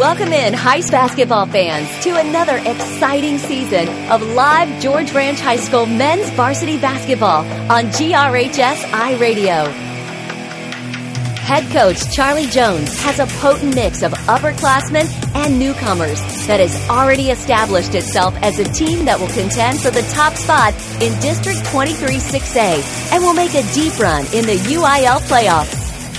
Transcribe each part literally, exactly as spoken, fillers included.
Welcome in, Heights basketball fans, to another exciting season of live George Ranch High School men's varsity basketball on G R H S iRadio. Head coach Charlie Jones has a potent mix of upperclassmen and newcomers that has already established itself as a team that will contend for the top spot in District twenty-three six A and will make a deep run in the U I L playoffs.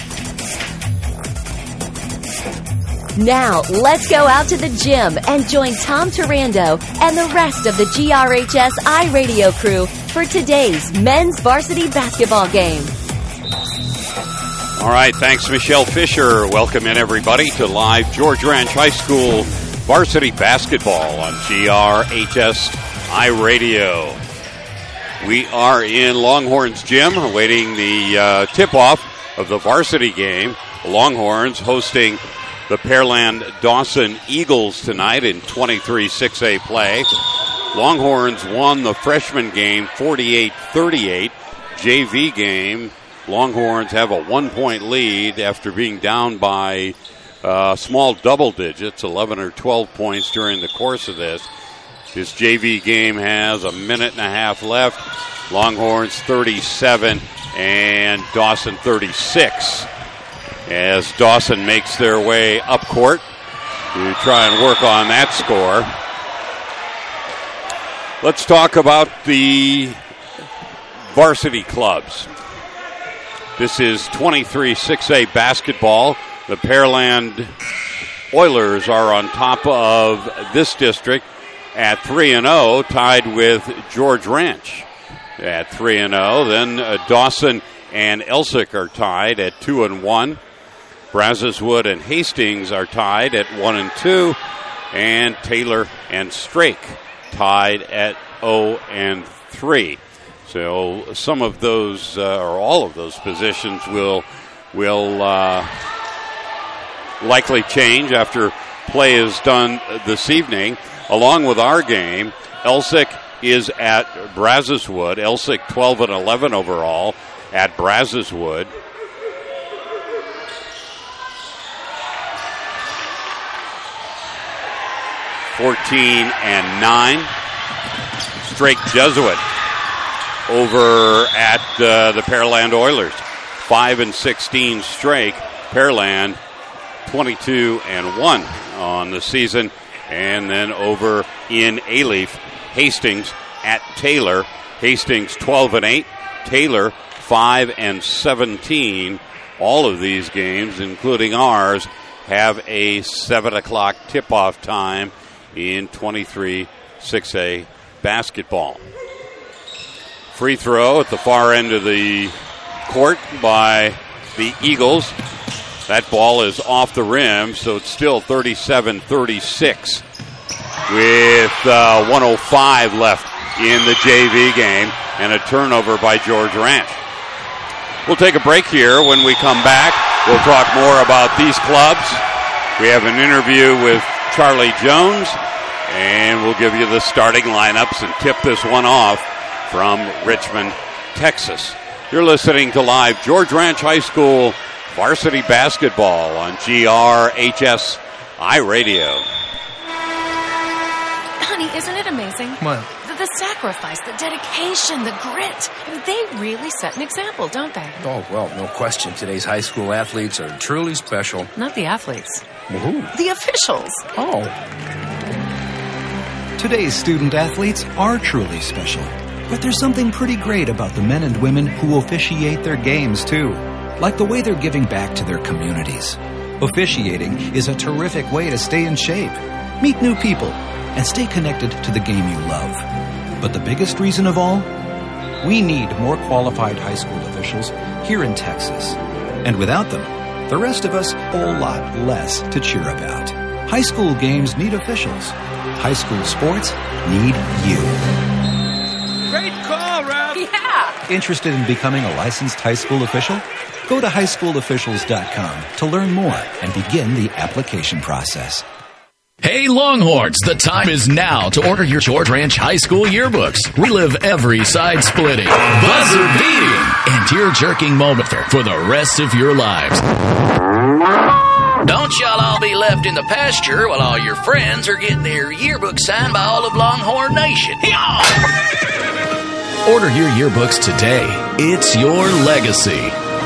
Now, let's go out to the gym and join Tom Turando and the rest of the G R H S iRadio crew for today's men's varsity basketball game. All right, thanks, Michelle Fisher. Welcome in, everybody, to live George Ranch High School varsity basketball on G R H S iRadio. We are in Longhorns Gym awaiting the uh, tip-off of the varsity game. Longhorns hosting the Pearland Dawson Eagles tonight in twenty-three six A play. Longhorns won the freshman game forty-eight thirty-eight. J V game, Longhorns have a one-point lead after being down by uh, small double digits, eleven or twelve points during the course of this. This J V game has a minute and a half left. Longhorns thirty-seven and Dawson thirty-six. As Dawson makes their way up court to try and work on that score. Let's talk about the varsity clubs. This is twenty-three six A basketball. The Pearland Oilers are on top of this district at three and oh, tied with George Ranch at three and oh. Then uh, Dawson and Elsick are tied at two and one. Brazos Wood and Hastings are tied at one and two, and Taylor and Strake tied at oh and three. So some of those, uh, or all of those positions, will will uh, likely change after play is done this evening. Along with our game, Elsick is at Brazos Wood. Elsick twelve and eleven overall at Brazos Wood. fourteen and nine. Strake Jesuit over at uh, the Pearland Oilers. five and sixteen Strake. Pearland twenty-two and one on the season. And then over in Alief, Hastings at Taylor. Hastings twelve and eight. Taylor five and seventeen. All of these games, including ours, have a seven o'clock tip-off time in twenty-three six A basketball. Free throw at the far end of the court by the Eagles. That ball is off the rim, so it's still thirty-seven thirty-six with uh, one oh five left in the J V game and a turnover by George Ranch. We'll take a break here. When we come back, we'll talk more about these clubs. We have an interview with Charlie Jones, and we'll give you the starting lineups and tip this one off from Richmond, Texas. You're listening to live George Ranch High School varsity basketball on G R H S iRadio. Honey, isn't it amazing? What? The, the sacrifice, the dedication, the grit. I mean, they really set an example, don't they? Oh, well, no question. Today's high school athletes are truly special. Not the athletes. Well, who? The officials. Oh. Today's student athletes are truly special. But there's something pretty great about the men and women who officiate their games, too. Like the way they're giving back to their communities. Officiating is a terrific way to stay in shape, meet new people, and stay connected to the game you love. But the biggest reason of all? We need more qualified high school officials here in Texas. And without them, the rest of us, a whole lot less to cheer about. High school games need officials. High school sports need you. Great call, Ralph. Yeah. Interested in becoming a licensed high school official? Go to high school officials dot com to learn more and begin the application process. Hey Longhorns, the time is now to order your George Ranch High School yearbooks. Relive every side-splitting, buzzer-beating, and tear-jerking moment for the rest of your lives. Don't y'all all be left in the pasture while all your friends are getting their yearbook signed by all of Longhorn Nation. Hee-haw! Order your yearbooks today. It's your legacy.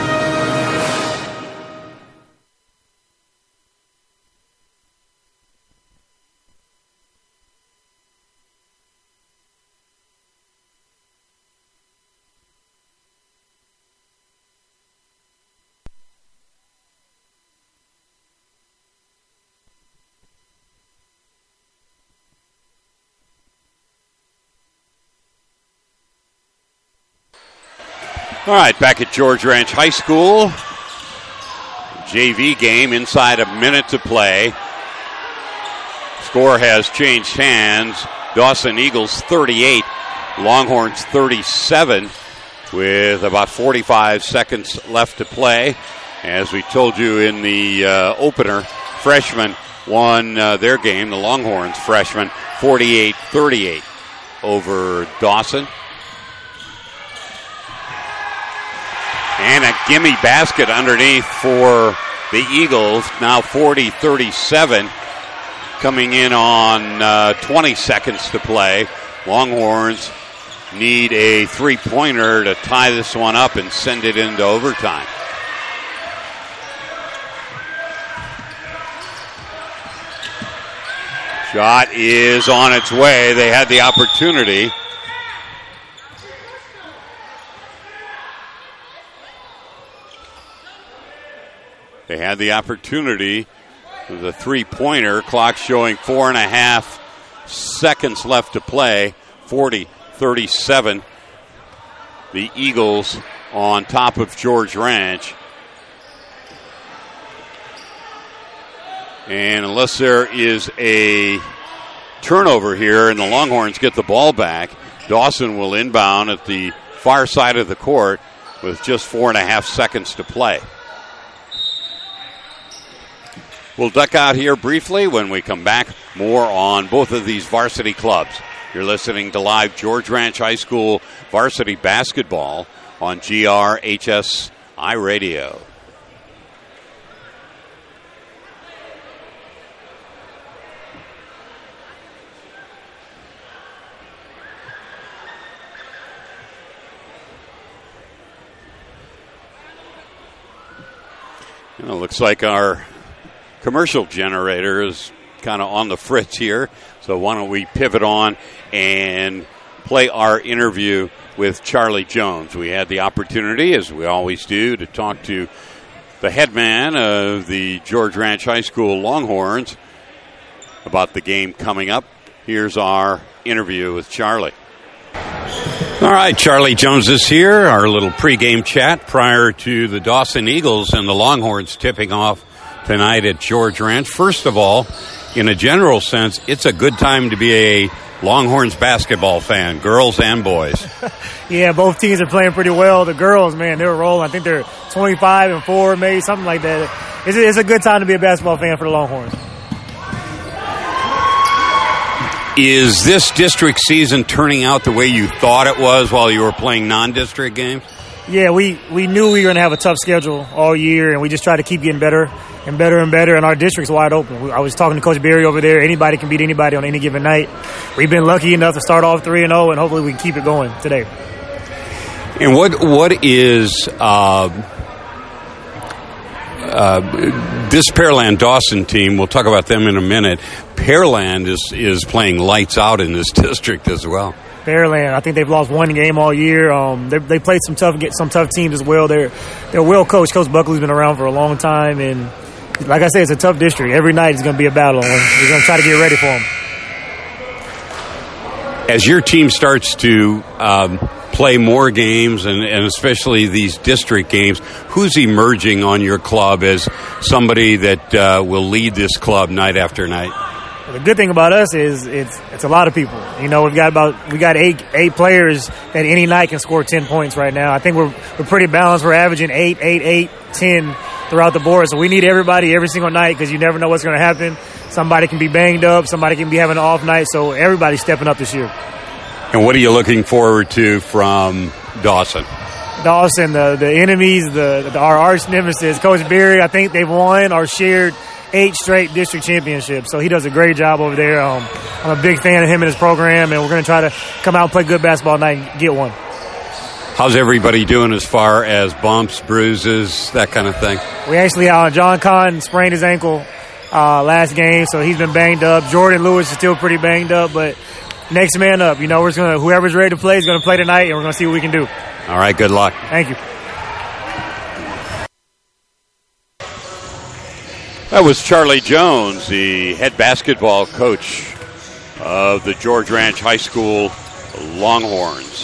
All right, back at George Ranch High School. J V game inside a minute to play. Score has changed hands. Dawson Eagles thirty-eight, Longhorns thirty-seven with about forty-five seconds left to play. As we told you in the uh, opener, freshmen won uh, their game, the Longhorns freshmen, forty-eight thirty-eight over Dawson. And a gimme basket underneath for the Eagles, now forty thirty-seven, coming in on uh, twenty seconds to play. Longhorns need a three-pointer to tie this one up and send it into overtime. Shot is on its way. They had the opportunity. They had the opportunity with a three-pointer. Clock showing four and a half seconds left to play. forty thirty-seven. The Eagles on top of George Ranch. And unless there is a turnover here and the Longhorns get the ball back, Dawson will inbound at the far side of the court with just four and a half seconds to play. We'll duck out here briefly. When we come back, more on both of these varsity clubs. You're listening to live George Ranch High School varsity basketball on G R H S I Radio. You know, looks like our commercial generator is kind of on the fritz here, so why don't we pivot on and play our interview with Charlie Jones. We had the opportunity, as we always do, to talk to the head man of the George Ranch High School Longhorns about the game coming up. Here's our interview with Charlie. All right, Charlie Jones is here, our little pregame chat prior to the Dawson Eagles and the Longhorns tipping off tonight at George Ranch. First of all, in a general sense, it's a good time to be a Longhorns basketball fan, girls and boys. Yeah, both teams are playing pretty well. The girls, man, they're rolling. I think they're twenty-five and four, maybe something like that. It's, it's a good time to be a basketball fan for the Longhorns. Is this district season turning out the way you thought it was while you were playing non-district games? Yeah, we, we knew we were going to have a tough schedule all year, and we just tried to keep getting better and better and better, and our district's wide open. I was talking to Coach Berry over there. Anybody can beat anybody on any given night. We've been lucky enough to start off three and oh, and hopefully we can keep it going today. And what what is uh, uh, this Pearland Dawson team? We'll talk about them in a minute. Pearland is, is playing lights out in this district as well. Pearland, I think they've lost one game all year. Um, they they played some tough get some tough teams as well. They're they're well coached. Coach Buckley's been around for a long time, and like I said, it's a tough district. Every night is going to be a battle, and we're going to try to get ready for them. As your team starts to um, play more games, and, and especially these district games, who's emerging on your club as somebody that uh, will lead this club night after night? Well, the good thing about us is it's it's a lot of people. You know, we've got about we got eight eight players that any night can score ten points right now. I think we're we're pretty balanced. We're averaging eight, eight, eight, ten throughout the board. So we need everybody every single night because you never know what's going to happen. Somebody can be banged up. Somebody can be having an off night. So everybody's stepping up this year. And what are you looking forward to from Dawson? Dawson, the the enemies, the, the our arch nemesis, Coach Berry. I think they've won or shared eight straight district championships. So he does a great job over there. Um, I'm a big fan of him and his program, and we're going to try to come out and play good basketball tonight and get one. How's everybody doing as far as bumps, bruises, that kind of thing? We actually, uh, John Kahn sprained his ankle uh, last game, so he's been banged up. Jordan Lewis is still pretty banged up, but next man up. You know, we're gonna whoever's ready to play is going to play tonight, and we're going to see what we can do. All right, good luck. Thank you. That was Charlie Jones, the head basketball coach of the George Ranch High School Longhorns.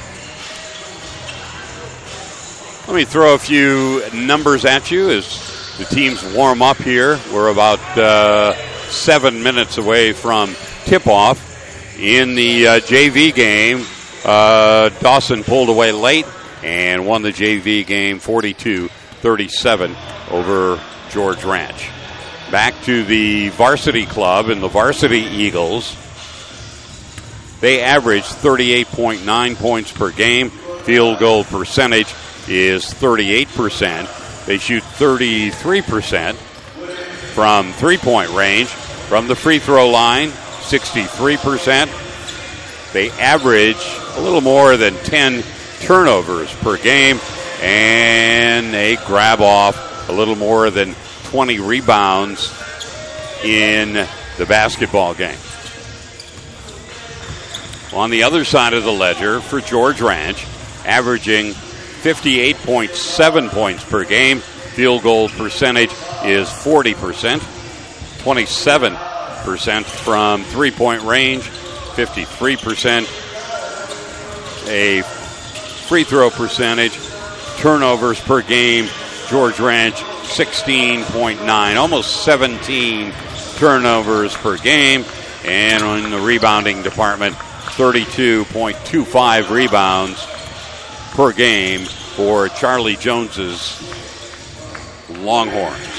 Let me throw a few numbers at you as the teams warm up here. We're about uh, seven minutes away from tip-off. In the uh, J V game, uh, Dawson pulled away late and won the J V game forty-two thirty-seven over George Ranch. Back to the varsity club and the varsity Eagles. They average thirty-eight point nine points per game. Field goal percentage is thirty-eight percent. They shoot thirty-three percent from three-point range. From the free throw line, sixty-three percent. They average a little more than ten turnovers per game, and they grab off a little more than twenty rebounds in the basketball game. On the other side of the ledger for George Ranch, averaging fifty-eight point seven points per game. Field goal percentage is forty percent. twenty-seven percent from three-point range, fifty-three percent. A free throw percentage. Turnovers per game, George Ranch sixteen point nine, almost seventeen turnovers per game. And in the rebounding department, thirty-two point two five rebounds per game for Charlie Jones's Longhorns.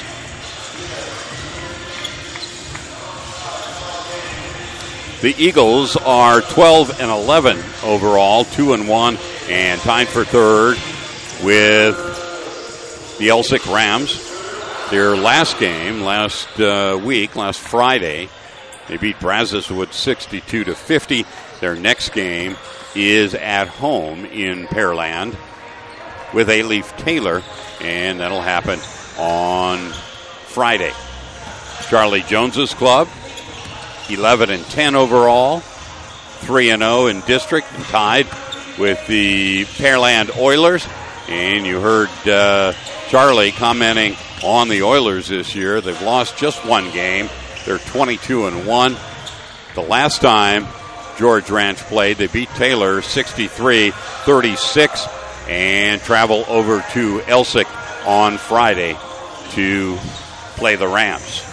The Eagles are twelve and eleven overall, two and one, and tied for third with the Elsick Rams. Their last game, last uh, week, last Friday, they beat Brazos Wood sixty-two to fifty. Their next game is at home in Pearland with A-Leaf Taylor, and that'll happen on Friday. Charlie Jones's club, eleven and ten overall, three and oh in district, and tied with the Pearland Oilers. And you heard uh, Charlie commenting on the Oilers this year. They've lost just one game. They're twenty-two and one. The last time George Ranch played, they beat Taylor sixty-three thirty-six and travel over to Elsick on Friday to play the Rams.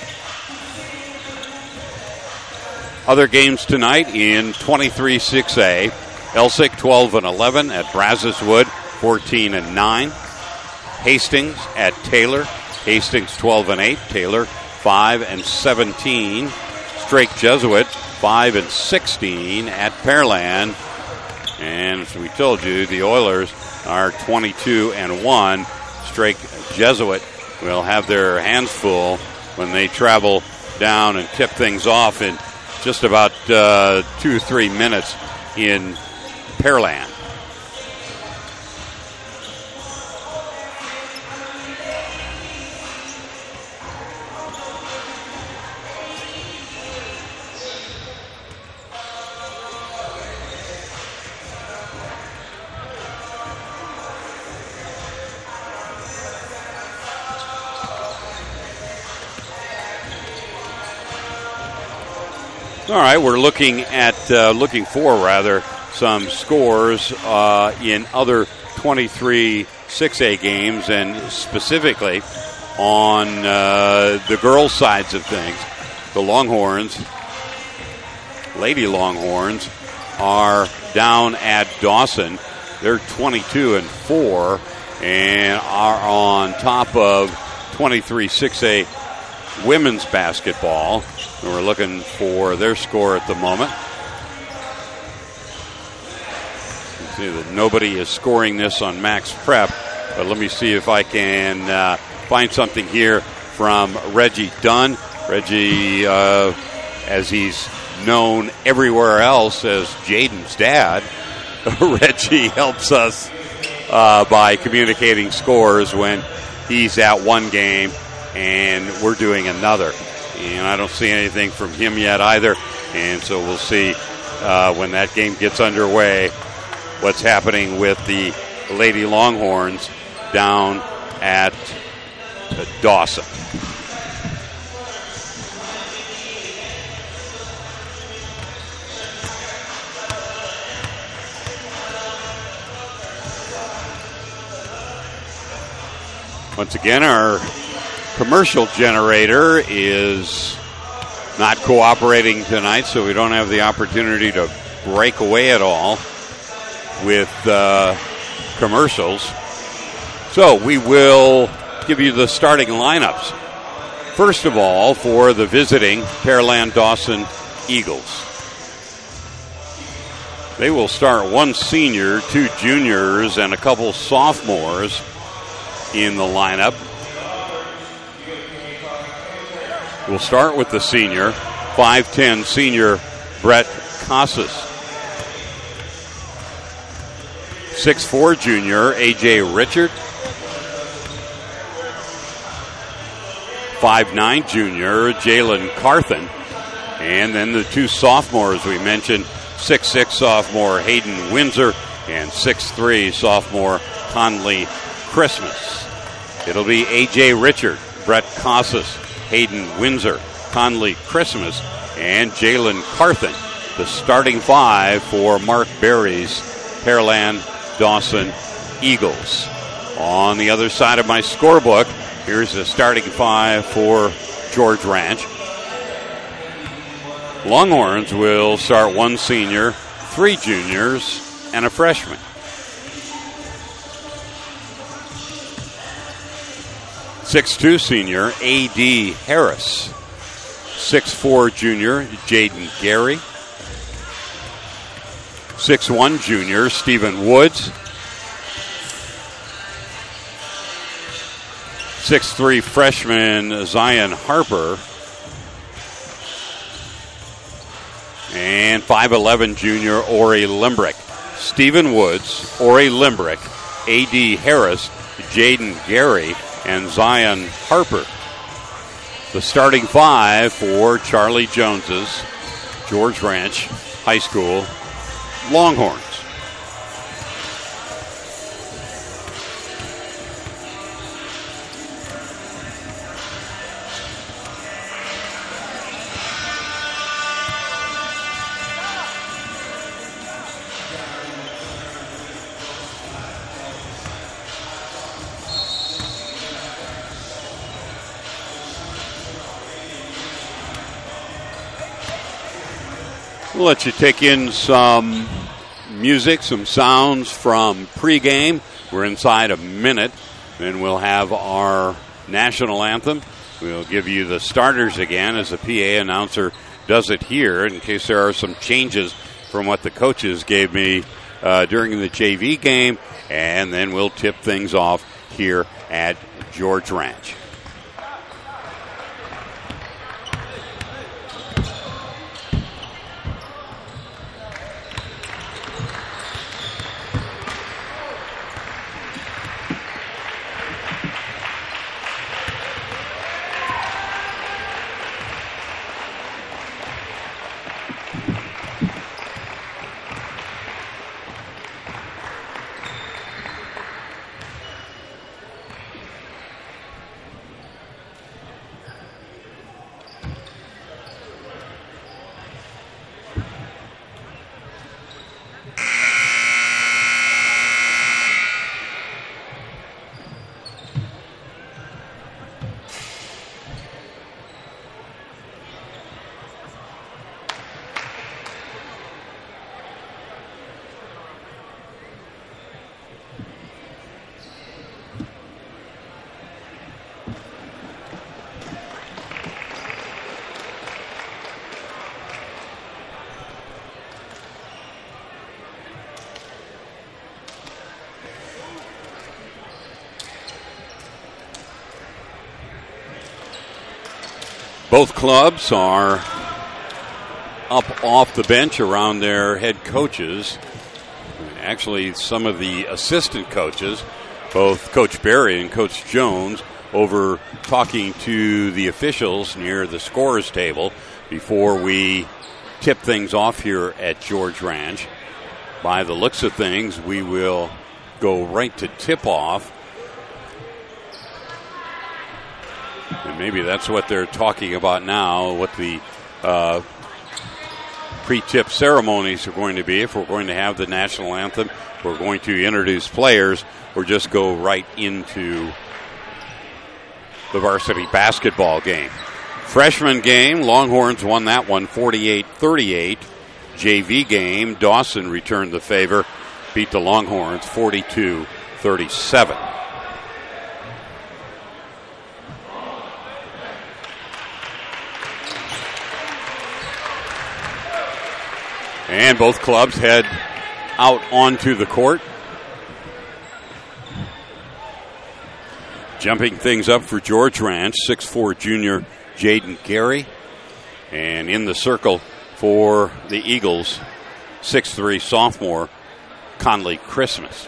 Other games tonight in twenty-three six A. Elsick twelve and eleven at Brazos Wood, fourteen and nine. Hastings at Taylor. Hastings twelve and eight. Taylor five and seventeen. Strake Jesuit five and sixteen at Pearland. And as we told you, the Oilers are twenty-two and one. Strake Jesuit will have their hands full when they travel down and tip things off in just about uh, two or three minutes in Pearland. All right, we're looking at, uh, looking for rather, some scores uh, in other twenty-three six A games, and specifically on uh, the girls' sides of things. The Longhorns, Lady Longhorns, are down at Dawson. They're twenty-two and four and are on top of twenty-three six A women's basketball. And we're looking for their score at the moment. You see that nobody is scoring this on Max Prep, but let me see if I can uh, find something here from Reggie Dunn. Reggie, uh, as he's known everywhere else as Jaden's dad, Reggie helps us uh, by communicating scores when he's at one game and we're doing another. And I don't see anything from him yet either. And so we'll see uh, when that game gets underway what's happening with the Lady Longhorns down at Dawson. Once again, our commercial generator is not cooperating tonight, so we don't have the opportunity to break away at all with uh, commercials. So we will give you the starting lineups. First of all, for the visiting Pearland Dawson Eagles. They will start one senior, two juniors, and a couple sophomores in the lineup. We'll start with the senior, five ten senior Brett Casas. six four junior A J Richard. five nine junior Jalen Carthen. And then the two sophomores we mentioned, six six sophomore Hayden Windsor and six three sophomore Conley Christmas. It'll be A J Richard, Brett Casas, Hayden Windsor, Conley Christmas, and Jalen Carthen, the starting five for Mark Berry's Pearland Dawson Eagles. On the other side of my scorebook, here's the starting five for George Ranch. Longhorns will start one senior, three juniors, and a freshman. six two senior A D Harris. six four junior Jaden Gary. six one junior Stephen Woods. six three freshman Zion Harper. And five eleven junior Ori Limbrick. Stephen Woods, Ori Limbrick, A D Harris, Jaden Gary, and Zion Harper. The starting five for Charlie Jones's George Ranch High School Longhorns. We'll let you take in some music, some sounds from pregame. We're inside a minute. Then we'll have our national anthem. We'll give you the starters again as the P A announcer does it here in case there are some changes from what the coaches gave me uh, during the J V game. And then we'll tip things off here at George Ranch. Both clubs are up off the bench around their head coaches. Actually, some of the assistant coaches, both Coach Berry and Coach Jones, over talking to the officials near the scorer's table before we tip things off here at George Ranch. By the looks of things, we will go right to tip-off. And maybe that's what they're talking about now, what the uh, pre-tip ceremonies are going to be. If we're going to have the national anthem, we're going to introduce players, or just go right into the varsity basketball game. Freshman game, Longhorns won that one forty-eight thirty-eight. J V game, Dawson returned the favor, beat the Longhorns forty-two thirty-seven. And both clubs head out onto the court. Jumping things up for George Ranch, six foot four junior Jaden Gary. And in the circle for the Eagles, six foot three sophomore Conley Christmas.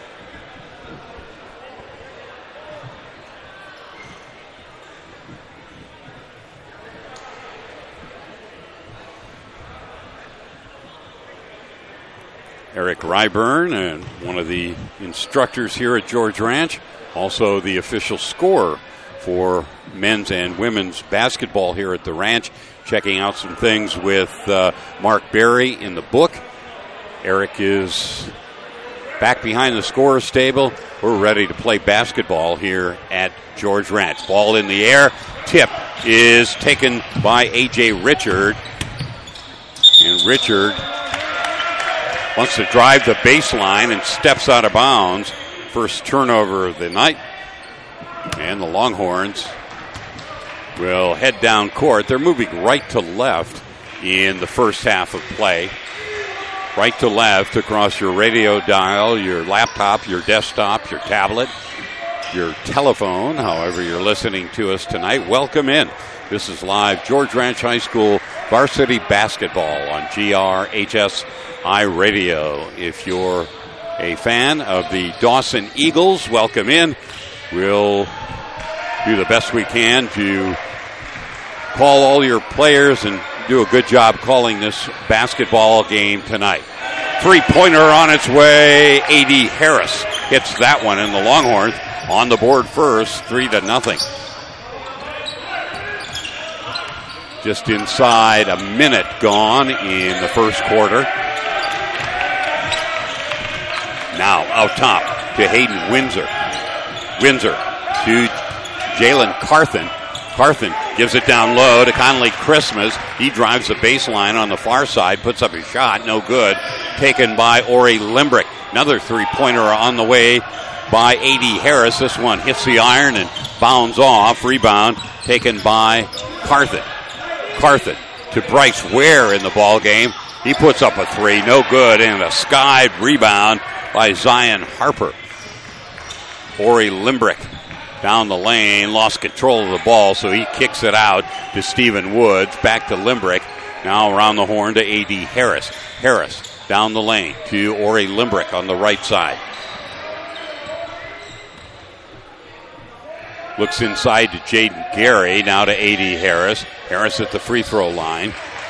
Eric Ryburn, and one of the instructors here at George Ranch, also the official scorer for men's and women's basketball here at the ranch, checking out some things with uh, Mark Berry in the book. Eric is back behind the scorer's table. We're ready to play basketball here at George Ranch. Ball in the air. Tip is taken by A J Richard. And Richard wants to drive the baseline and steps out of bounds. First turnover of the night. And the Longhorns will head down court. They're moving right to left in the first half of play. Right to left across your radio dial, your laptop, your desktop, your tablet, your telephone, however you're listening to us tonight. Welcome in. This is live George Ranch High School varsity basketball on G R H S I Radio. If you're a fan of the Dawson Eagles, welcome in. We'll do the best we can to call all your players and do a good job calling this basketball game tonight. Three-pointer on its way. A D Harris hits that one, and the Longhorns on the board first, three to nothing. Just inside a minute gone in the first quarter. Now out top to Hayden Windsor. Windsor to Jalen Carthen. Carthen gives it down low to Conley Christmas. He drives the baseline on the far side, puts up a shot, no good. Taken by Ori Limbrick. Another three-pointer on the way by A D Harris. This one hits the iron and bounds off. Rebound taken by Carthen. Carthen to Bryce Ware in the ball game. He puts up a three, no good, and a skied rebound by Zion Harper. Ori Limbrick down the lane, lost control of the ball, so he kicks it out to Stephen Woods. Back to Limbrick. Now around the horn to A D Harris. Harris down the lane to Ori Limbrick on the right side. Looks inside to Jaden Gary. Now to A D Harris. Harris at the free throw line.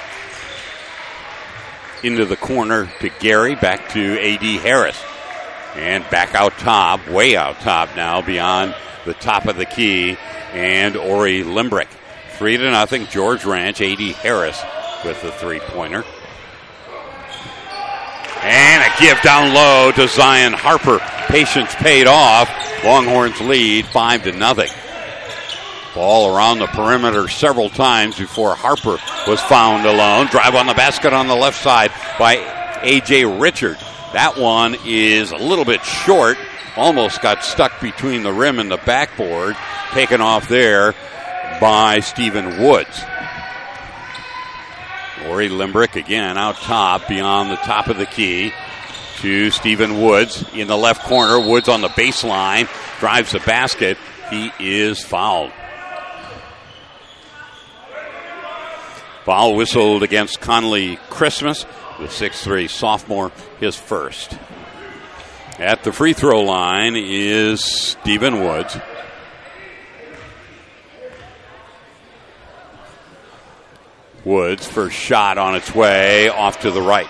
Into the corner to Gary. Back to A D Harris. And back out top, way out top now, beyond the top of the key. And Ori Limbrick. Three to nothing, George Ranch. A D Harris with the three-pointer. And a give down low to Zion Harper. Patience paid off. Longhorns lead five to nothing. Ball around the perimeter several times before Harper was found alone. Drive on the basket on the left side by A J Richard. That one is a little bit short. Almost got stuck between the rim and the backboard. Taken off there by Stephen Woods. Ori Limbrick again out top beyond the top of the key to Stephen Woods in the left corner. Woods on the baseline, drives the basket. He is fouled. Foul whistled against Conley Christmas, the six three sophomore, his first. At the free throw line is Stephen Woods. Woods, first shot on its way, off to the right.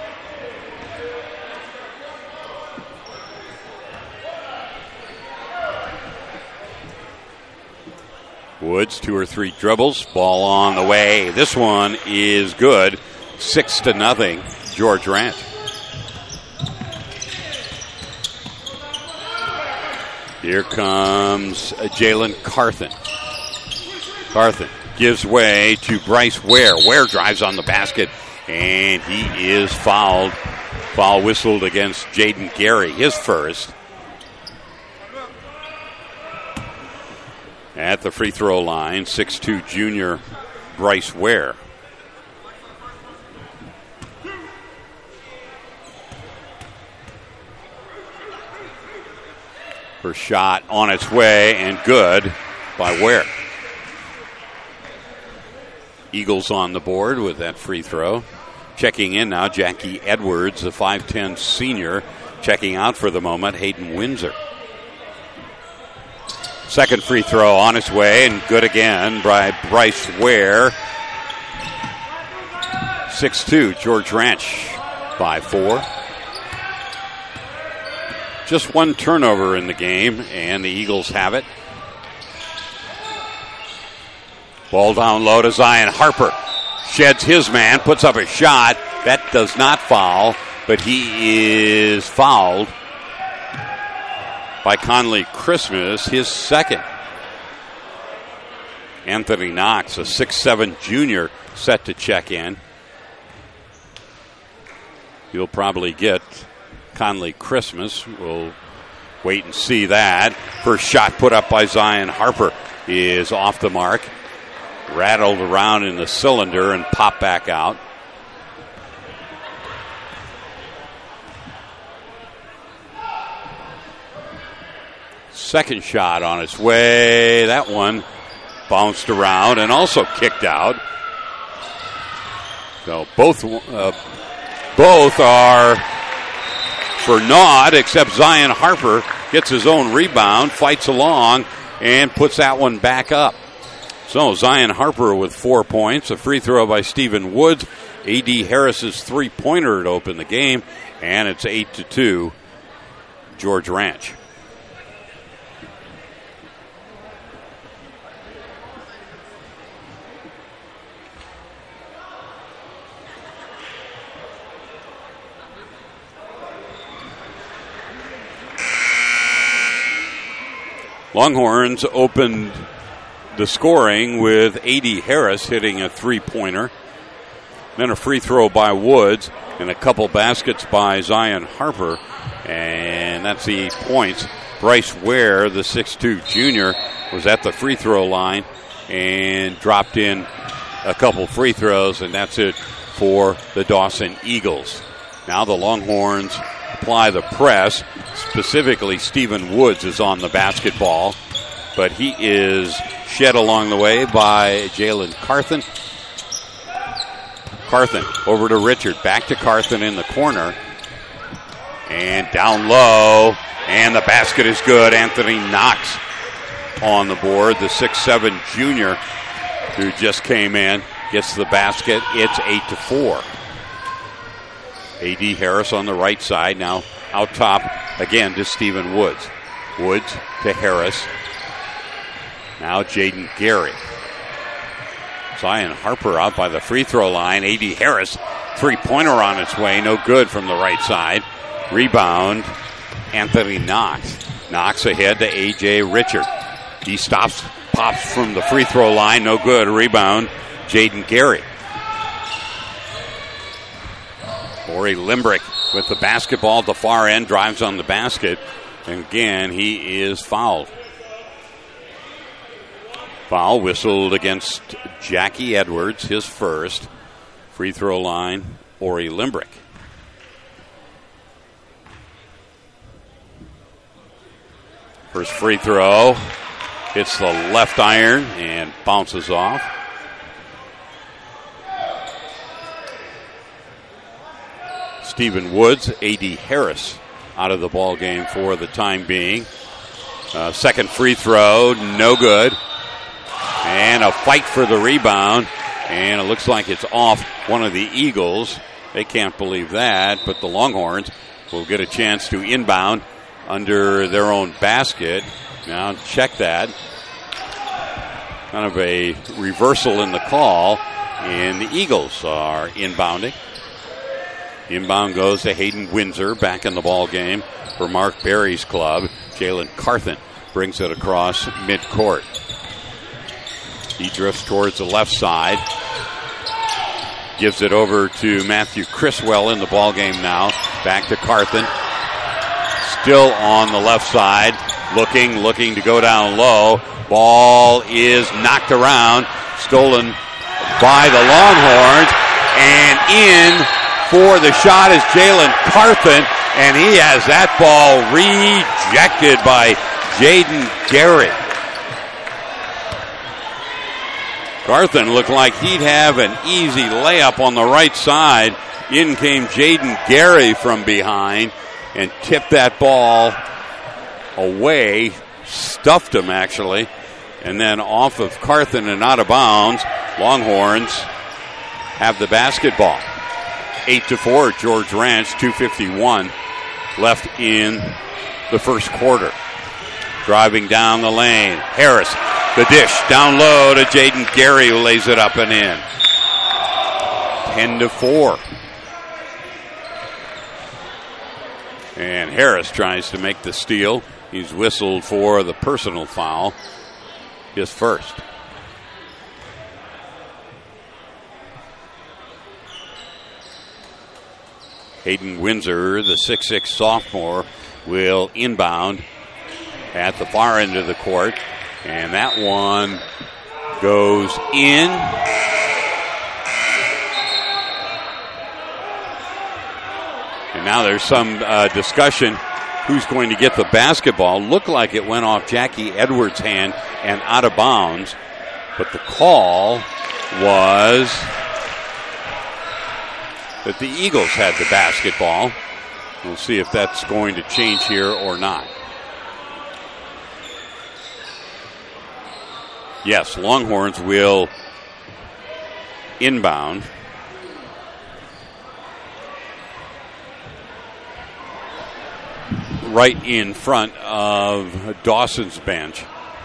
Woods, two or three dribbles, ball on the way. This one is good. Six to nothing, George Ranch. Here comes Jalen Carthen. Carthen gives way to Bryce Ware. Ware drives on the basket, and he is fouled. Foul whistled against Jaden Gary, his first. At the free throw line, six two junior Bryce Ware. First shot on its way and good by Ware. Eagles on the board with that free throw. Checking in now, Jackie Edwards, the five ten senior. Checking out for the moment, Hayden Windsor. Second free throw on its way and good again by Bryce Ware. six two, George Ranch, five four. Just one turnover in the game, and the Eagles have it. Ball down low to Zion Harper. Sheds his man, puts up a shot. That does not foul, but he is fouled by Conley Christmas, his second. Anthony Knox, a six seven junior, set to check in. You'll probably get Conley Christmas. We'll wait and see that. First shot put up by Zion Harper is off the mark. Rattled around in the cylinder and popped back out. Second shot on its way. That one bounced around and also kicked out. So both uh, both are for naught, except Zion Harper gets his own rebound, fights along, and puts that one back up. So Zion Harper with four points, a free throw by Stephen Woods. A D Harris's three-pointer to open the game, and it's eight to two, George Ranch. Longhorns opened the scoring with A D Harris hitting a three-pointer. Then a free throw by Woods and a couple baskets by Zion Harper. And that's the points. Bryce Ware, the six two junior, was at the free throw line and dropped in a couple free throws, and that's it for the Dawson Eagles. Now the Longhorns apply the press. Specifically, Stephen Woods is on the basketball, but he is shed along the way by Jalen Carthen. Carthen over to Richard, back to Carthen in the corner, and down low, and the basket is good. Anthony Knox on the board, the six seven junior who just came in, gets the basket. It's eight to four. A D Harris on the right side, now out top again to Stephen Woods. Woods to Harris. Now Jaden Gary. Zion Harper out by the free throw line. A D Harris, three-pointer on its way, no good from the right side. Rebound, Anthony Knox. Knox ahead to A J Richard. He stops, pops from the free throw line, no good. Rebound, Jaden Gary. Ori Limbrick with the basketball at the far end, drives on the basket, and again he is fouled. Foul whistled against Jackie Edwards, his first. Free throw line, Ori Limbrick. First free throw hits the left iron and bounces off. Stephen Woods. A D. Harris out of the ball game for the time being. Uh, second free throw, no good. And a fight for the rebound. And it looks like it's off one of the Eagles. They can't believe that, but the Longhorns will get a chance to inbound under their own basket. Now check that. Kind of a reversal in the call, and the Eagles are inbounding. Inbound goes to Hayden Windsor, back in the ball game for Mark Berry's club. Jalen Carthen brings it across midcourt. He drifts towards the left side. Gives it over to Matthew Criswell in the ball game now. Back to Carthen. Still on the left side. Looking, looking to go down low. Ball is knocked around. Stolen by the Longhorns. And in for the shot is Jalen Carthen. And he has that ball rejected by Jaden Gary. Carthen looked like he'd have an easy layup on the right side. In came Jaden Gary from behind and tipped that ball away, stuffed him actually, and then off of Carthen and out of bounds. Longhorns have the basketball. Eight to four, George Ranch, two fifty-one left in the first quarter. Driving down the lane, Harris, the dish down low to Jaden Gary, who lays it up and in. Ten to four. And Harris tries to make the steal. He's whistled for the personal foul, his first. Hayden Windsor, the six six sophomore, will inbound at the far end of the court. And that one goes in. And now there's some uh, discussion who's going to get the basketball. Looked like it went off Jackie Edwards' hand and out of bounds. But the call was that the Eagles had the basketball. We'll see if that's going to change here or not. Yes, Longhorns will inbound. Right in front of Dawson's bench.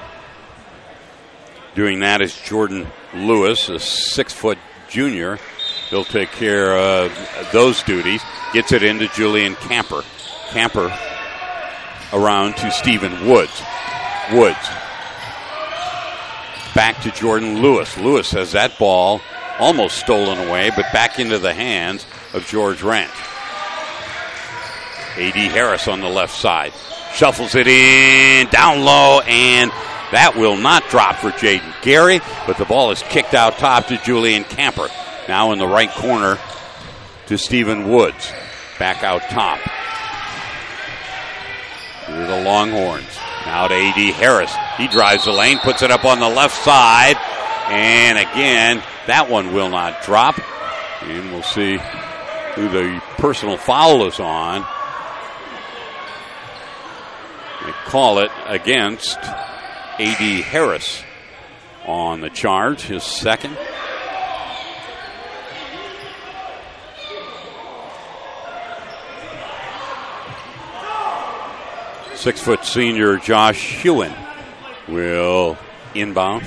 Doing that is Jordan Lewis, a six-foot junior. He'll take care of those duties. Gets it into Julian Camper. Camper around to Stephen Woods. Woods. Back to Jordan Lewis. Lewis has that ball almost stolen away, but back into the hands of George Ranch. A D. Harris on the left side. Shuffles it in, down low, and that will not drop for Jaden Gary, but the ball is kicked out top to Julian Camper. Now in the right corner to Stephen Woods. Back out top. Here the Longhorns. Now to A D. Harris. He drives the lane, puts it up on the left side. And again, that one will not drop. And we'll see who the personal foul is on. They call it against A D. Harris on the charge, his second. Six-foot senior Josh Hewen will inbound.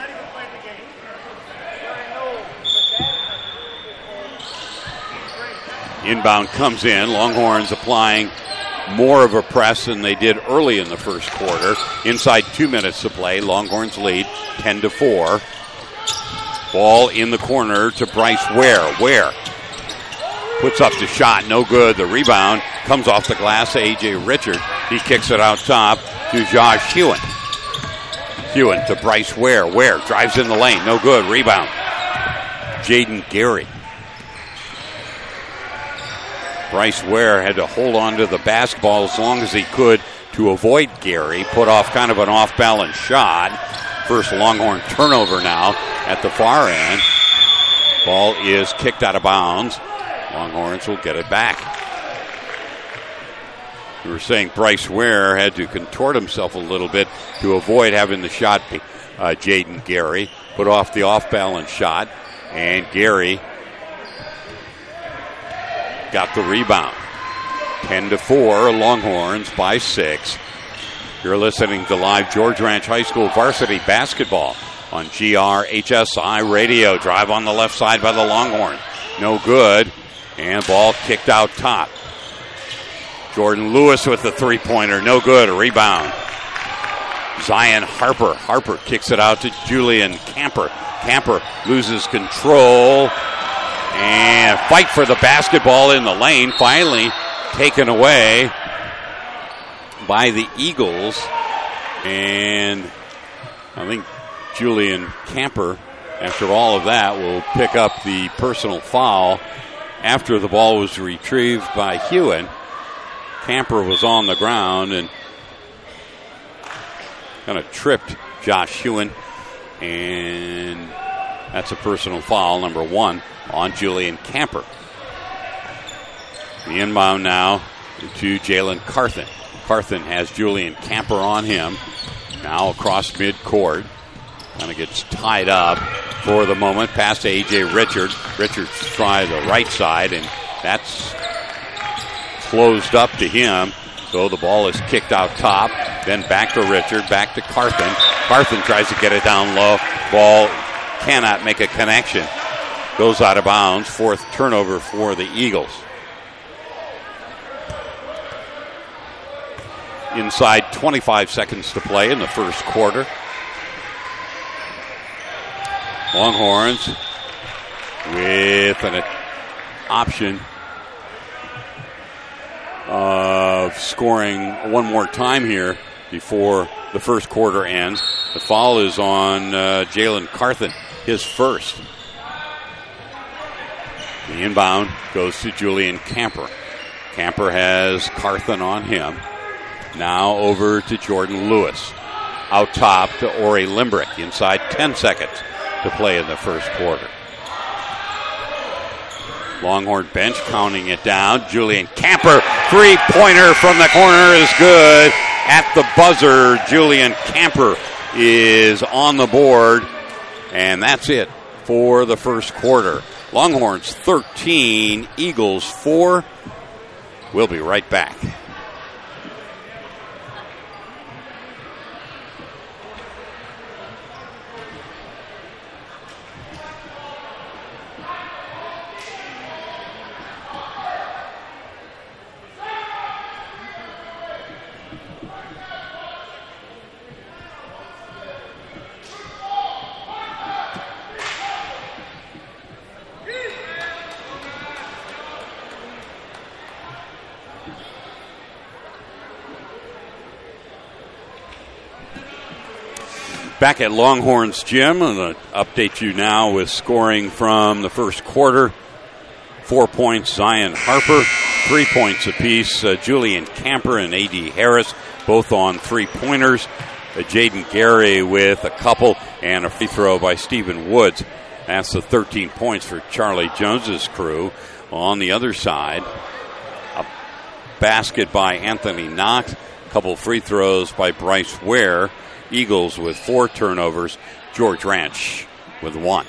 Inbound comes in. Longhorns applying more of a press than they did early in the first quarter. Inside two minutes to play. Longhorns lead ten to four. Ball in the corner to Bryce Ware. Ware puts up the shot. No good. The rebound comes off the glass to A J Richard. He kicks it out top to Josh Hewen. Hewen to Bryce Ware. Ware drives in the lane. No good. Rebound. Jaden Gary. Bryce Ware had to hold on to the basketball as long as he could to avoid Gary. Put off kind of an off-balance shot. First Longhorn turnover now at the far end. Ball is kicked out of bounds. Longhorns will get it back. We were saying Bryce Ware had to contort himself a little bit to avoid having the shot be uh, Jaden Gary. Put off the off-balance shot, and Gary got the rebound. ten to four, Longhorns by six. You're listening to live George Ranch High School varsity basketball on G R H S I Radio. Drive on the left side by the Longhorns. No good. And ball kicked out top. Jordan Lewis with the three-pointer. No good. A rebound. Zion Harper. Harper kicks it out to Julian Camper. Camper loses control. And fight for the basketball in the lane. Finally taken away by the Eagles. And I think Julian Camper, after all of that, will pick up the personal foul after the ball was retrieved by Hewen. Camper was on the ground and kind of tripped Josh Hewen, and that's a personal foul, number one, on Julian Camper. The inbound now to Jalen Carthen. Carthen has Julian Camper on him. Now across midcourt. Kind of gets tied up for the moment. Pass to A J Richards. Richards tries the right side, and that's closed up to him. So the ball is kicked out top. Then back to Richard. Back to Carthen. Carthen tries to get it down low. Ball cannot make a connection. Goes out of bounds. Fourth turnover for the Eagles. Inside twenty-five seconds to play in the first quarter. Longhorns with an option of scoring one more time here before the first quarter ends. The foul is on uh, Jalen Carthen, his first. The inbound goes to Julian Camper. Camper has Carthen on him. Now over to Jordan Lewis. Out top to Ori Limbrick. Inside ten seconds to play in the first quarter. Longhorn bench counting it down. Julian Camper, three-pointer from the corner is good. At the buzzer, Julian Camper is on the board. And that's it for the first quarter. Longhorns thirteen, Eagles four. We'll be right back. Back at Longhorns Gym, I'm going to update you now with scoring from the first quarter. Four points, Zion Harper. Three points apiece, uh, Julian Camper and A D Harris, both on three-pointers. Uh, Jaden Gary with a couple, and a free throw by Stephen Woods. That's the thirteen points for Charlie Jones's crew. On the other side, a basket by Anthony Knox. A couple free throws by Bryce Ware. Eagles with four turnovers. George Ranch with one.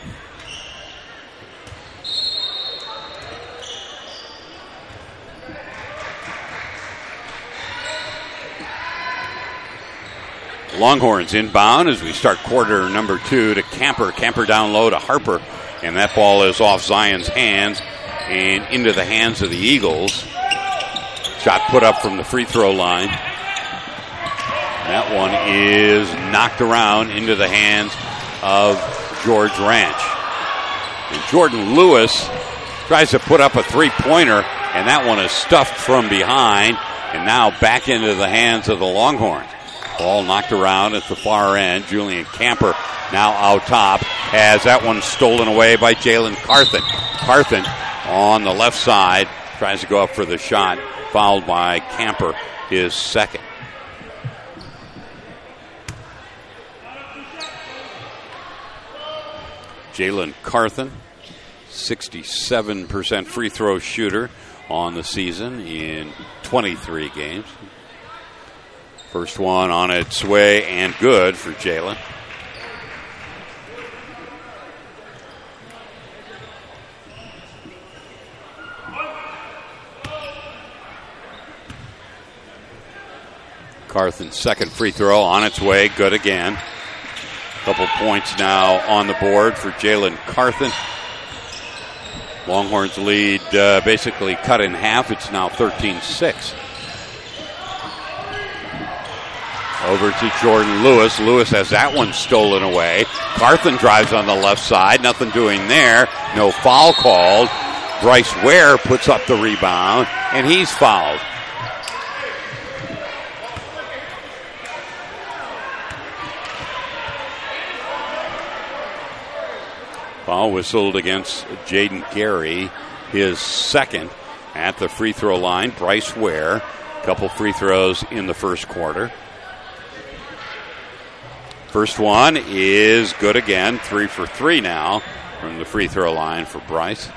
Longhorns inbound as we start quarter number two to Camper. Camper down low to Harper. And that ball is off Zion's hands and into the hands of the Eagles. Shot put up from the free throw line. That one is knocked around into the hands of George Ranch. And Jordan Lewis tries to put up a three-pointer, and that one is stuffed from behind, and now back into the hands of the Longhorns. Ball knocked around at the far end. Julian Camper now out top has that one stolen away by Jalen Carthen. Carthen on the left side tries to go up for the shot, fouled by Camper, his second. Jalen Carthen, sixty-seven percent free throw shooter, on the season in twenty-three games. First one on its way and good for Jalen. Carthen's second free throw on its way, good again. Couple points now on the board for Jalen Carthen. Longhorns lead uh, basically cut in half. It's now thirteen six. Over to Jordan Lewis. Lewis has that one stolen away. Carthen drives on the left side. Nothing doing there. No foul called. Bryce Ware puts up the rebound, and he's fouled. Foul whistled against Jaden Gary, his second at the free throw line. Bryce Ware, a couple free throws in the first quarter. First one is good again, three for three now from the free throw line for Bryce.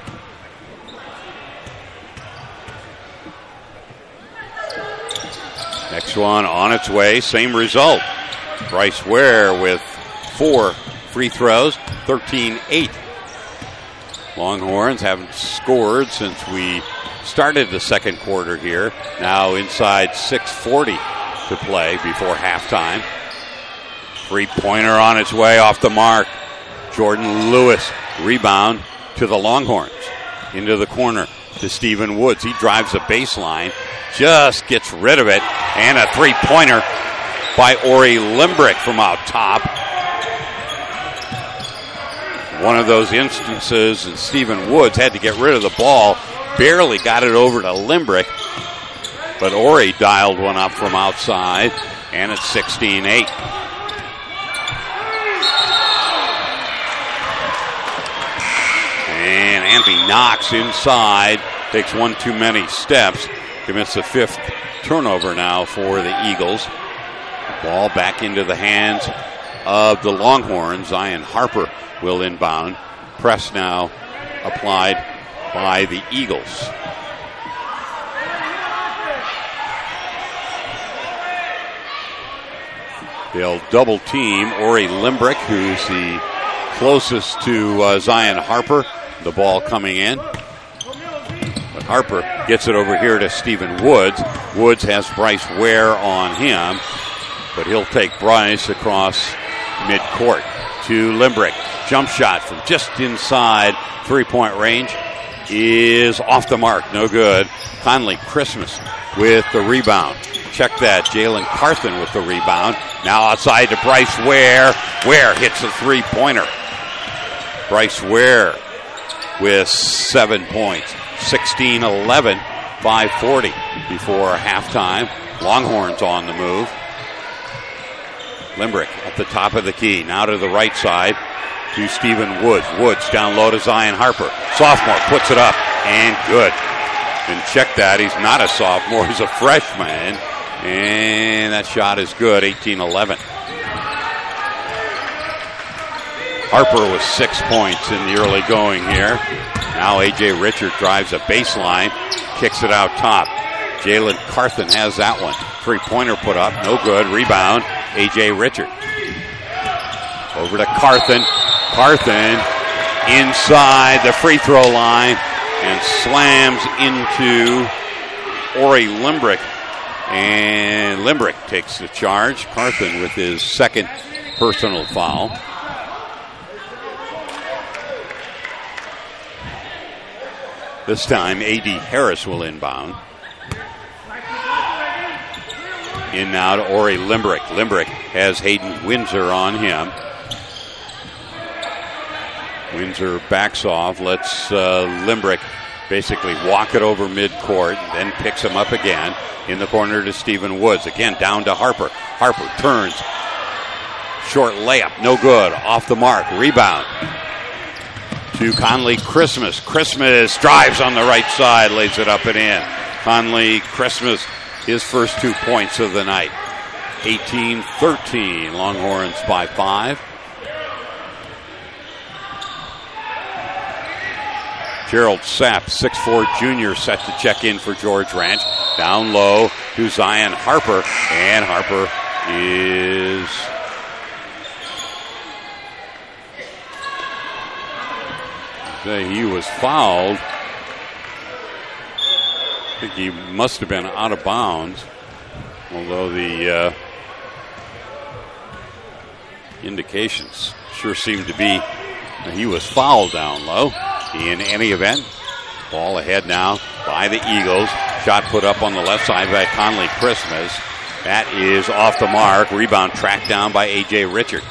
Next one on its way, same result. Bryce Ware with four free throws, thirteen eight. Longhorns haven't scored since we started the second quarter here. Now inside six forty to play before halftime. Three-pointer on its way off the mark. Jordan Lewis, rebound to the Longhorns. Into the corner to Stephen Woods. He drives the baseline, just gets rid of it, and a three-pointer by Ori Limbrick from out top. One of those instances, and Stephen Woods had to get rid of the ball, barely got it over to Limbrick, but Ori dialed one up from outside, and it's sixteen eight. And Anthony Knox inside, takes one too many steps, commits the fifth turnover now for the Eagles. Ball back into the hands of the Longhorns. Zion Harper will inbound. Press now applied by the Eagles. They'll double team Ori Limbrick, who's the closest to uh, Zion Harper. The ball coming in. But Harper gets it over here to Stephen Woods. Woods has Bryce Ware on him, but he'll take Bryce across midcourt to Limbrick. Jump shot from just inside three-point range is off the mark. No good. Conley Christmas with the rebound. Check that. Jalen Carthen with the rebound. Now outside to Bryce Ware. Ware hits the three-pointer. Bryce Ware with seven points. sixteen eleven, five forty before halftime. Longhorns on the move. Limbrick at the top of the key. Now to the right side to Stephen Woods. Woods down low to Zion Harper. Sophomore puts it up and good. And check that. He's not a sophomore. He's a freshman. And that shot is good. eighteen eleven. Harper with six points in the early going here. Now A J Richard drives a baseline. Kicks it out top. Jalen Carthen has that one. Three-pointer put up. No good. Rebound. A J Richard. Over to Carthen. Carthen inside the free throw line and slams into Ori Limbrick. And Limbrick takes the charge. Carthen with his second personal foul. This time A D Harris will inbound. In now to Ori Limbrick. Limbrick has Hayden Windsor on him. Windsor backs off, lets uh, Limbrick basically walk it over midcourt, then picks him up again in the corner to Stephen Woods. Again, down to Harper. Harper turns. Short layup, no good. Off the mark. Rebound to Conley Christmas. Christmas drives on the right side, lays it up and in. Conley Christmas, his first two points of the night. eighteen thirteen, Longhorns by five. Gerald Sapp, six foot four junior, set to check in for George Ranch. Down low to Zion Harper, and Harper is he was fouled. I think he must have been out of bounds, although the uh, indications sure seem to be that he was fouled down low. In any event, ball ahead now by the Eagles. Shot put up on the left side by Conley Christmas. That is off the mark. Rebound tracked down by A J Richard.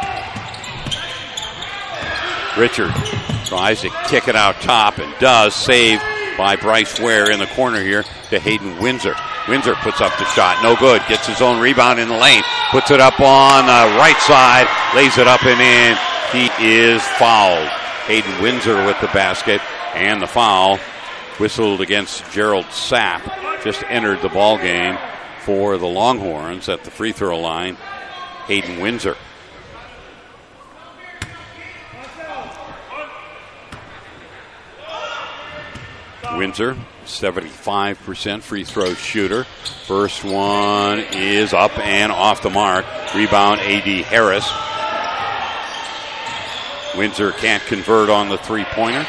Richard tries to kick it out top and does. Saved by Bryce Ware in the corner here to Hayden Windsor. Windsor puts up the shot. No good. Gets his own rebound in the lane. Puts it up on the right side. Lays it up and in. He is fouled. Hayden Windsor with the basket, and the foul whistled against Gerald Sapp. Just entered the ball game for the Longhorns at the free throw line. Hayden Windsor. Windsor, seventy-five percent free throw shooter. First one is up and off the mark. Rebound A D Harris. Windsor can't convert on the three-pointer.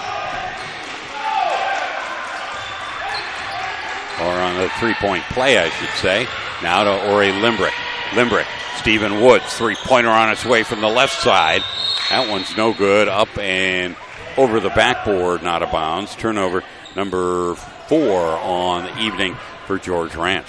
Or on the three-point play, I should say. Now to Ori Limbrick. Limbrick, Stephen Woods, three-pointer on its way from the left side. That one's no good. Up and over the backboard, not a bounds. Turnover number four on the evening for George Ranch.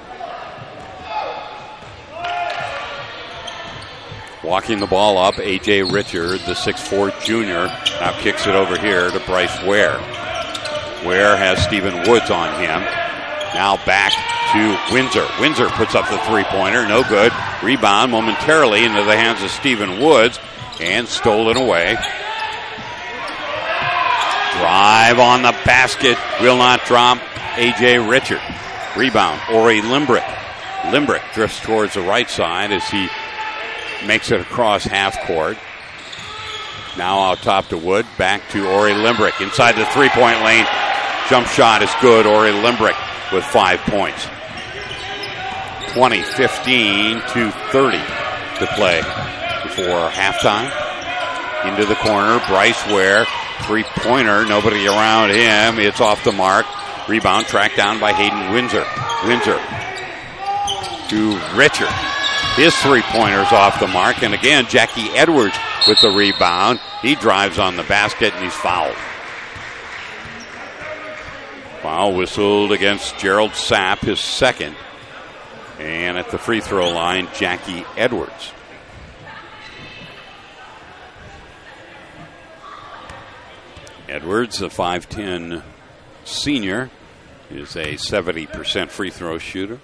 Walking the ball up, A J Richard, the six foot four junior, now kicks it over here to Bryce Ware. Ware has Stephen Woods on him. Now back to Windsor. Windsor puts up the three-pointer, no good. Rebound momentarily into the hands of Stephen Woods and stolen away. Drive on the basket, will not drop. A J Richard. Rebound, Ori Limbrick. Limbrick drifts towards the right side as he makes it across half court. Now out top to Wood. Back to Ori Limbrick. Inside the three-point lane. Jump shot is good. Ori Limbrick with five points. twenty fifteen to thirty to play before halftime. Into the corner. Bryce Ware. Three-pointer. Nobody around him. It's off the mark. Rebound tracked down by Hayden Windsor. Windsor to Richard. His three-pointer's off the mark. And again, Jackie Edwards with the rebound. He drives on the basket and he's fouled. Foul whistled against Gerald Sapp, his second. And at the free throw line, Jackie Edwards. Edwards, a five ten senior, is a seventy percent free throw shooter.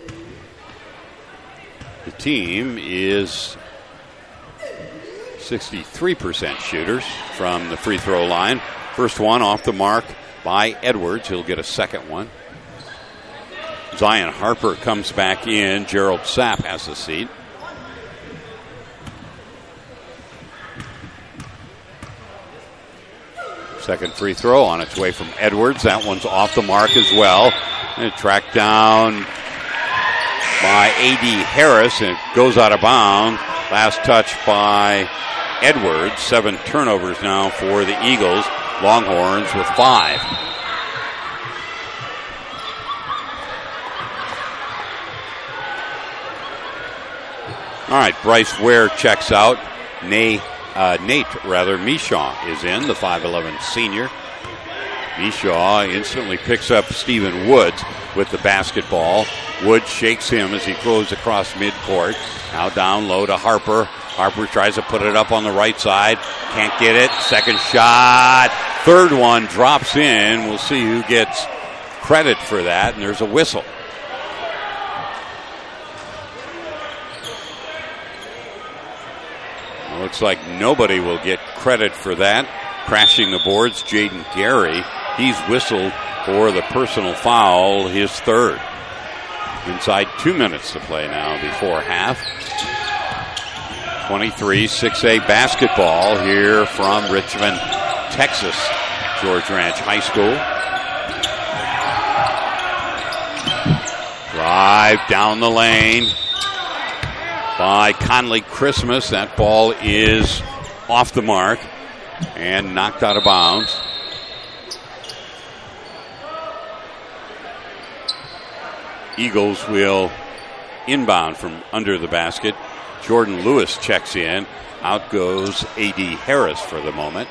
The team is sixty-three percent shooters from the free throw line. First one off the mark by Edwards. He'll get a second one. Zion Harper comes back in. Gerald Sapp has a seat. Second free throw on its way from Edwards. That one's off the mark as well. And tracked down by A D Harris, and it goes out of bounds. Last touch by Edwards. Seven turnovers now for the Eagles. Longhorns with five. All right, Bryce Ware checks out. Nate, uh, Nate rather, Mishaw is in, the five eleven senior. Mishaw instantly picks up Stephen Woods with the basketball. Woods shakes him as he throws across midcourt. Now down low to Harper. Harper tries to put it up on the right side. Can't get it. Second shot. Third one drops in. We'll see who gets credit for that. And there's a whistle. Looks like nobody will get credit for that. Crashing the boards, Jaden Gary. He's whistled for the personal foul, his third. Inside two minutes to play now before half. twenty-three six A basketball here from Richmond, Texas. George Ranch High School. Drive down the lane by Conley Christmas. That ball is off the mark and knocked out of bounds. Eagles will inbound from under the basket. Jordan Lewis checks in. Out goes A D Harris for the moment.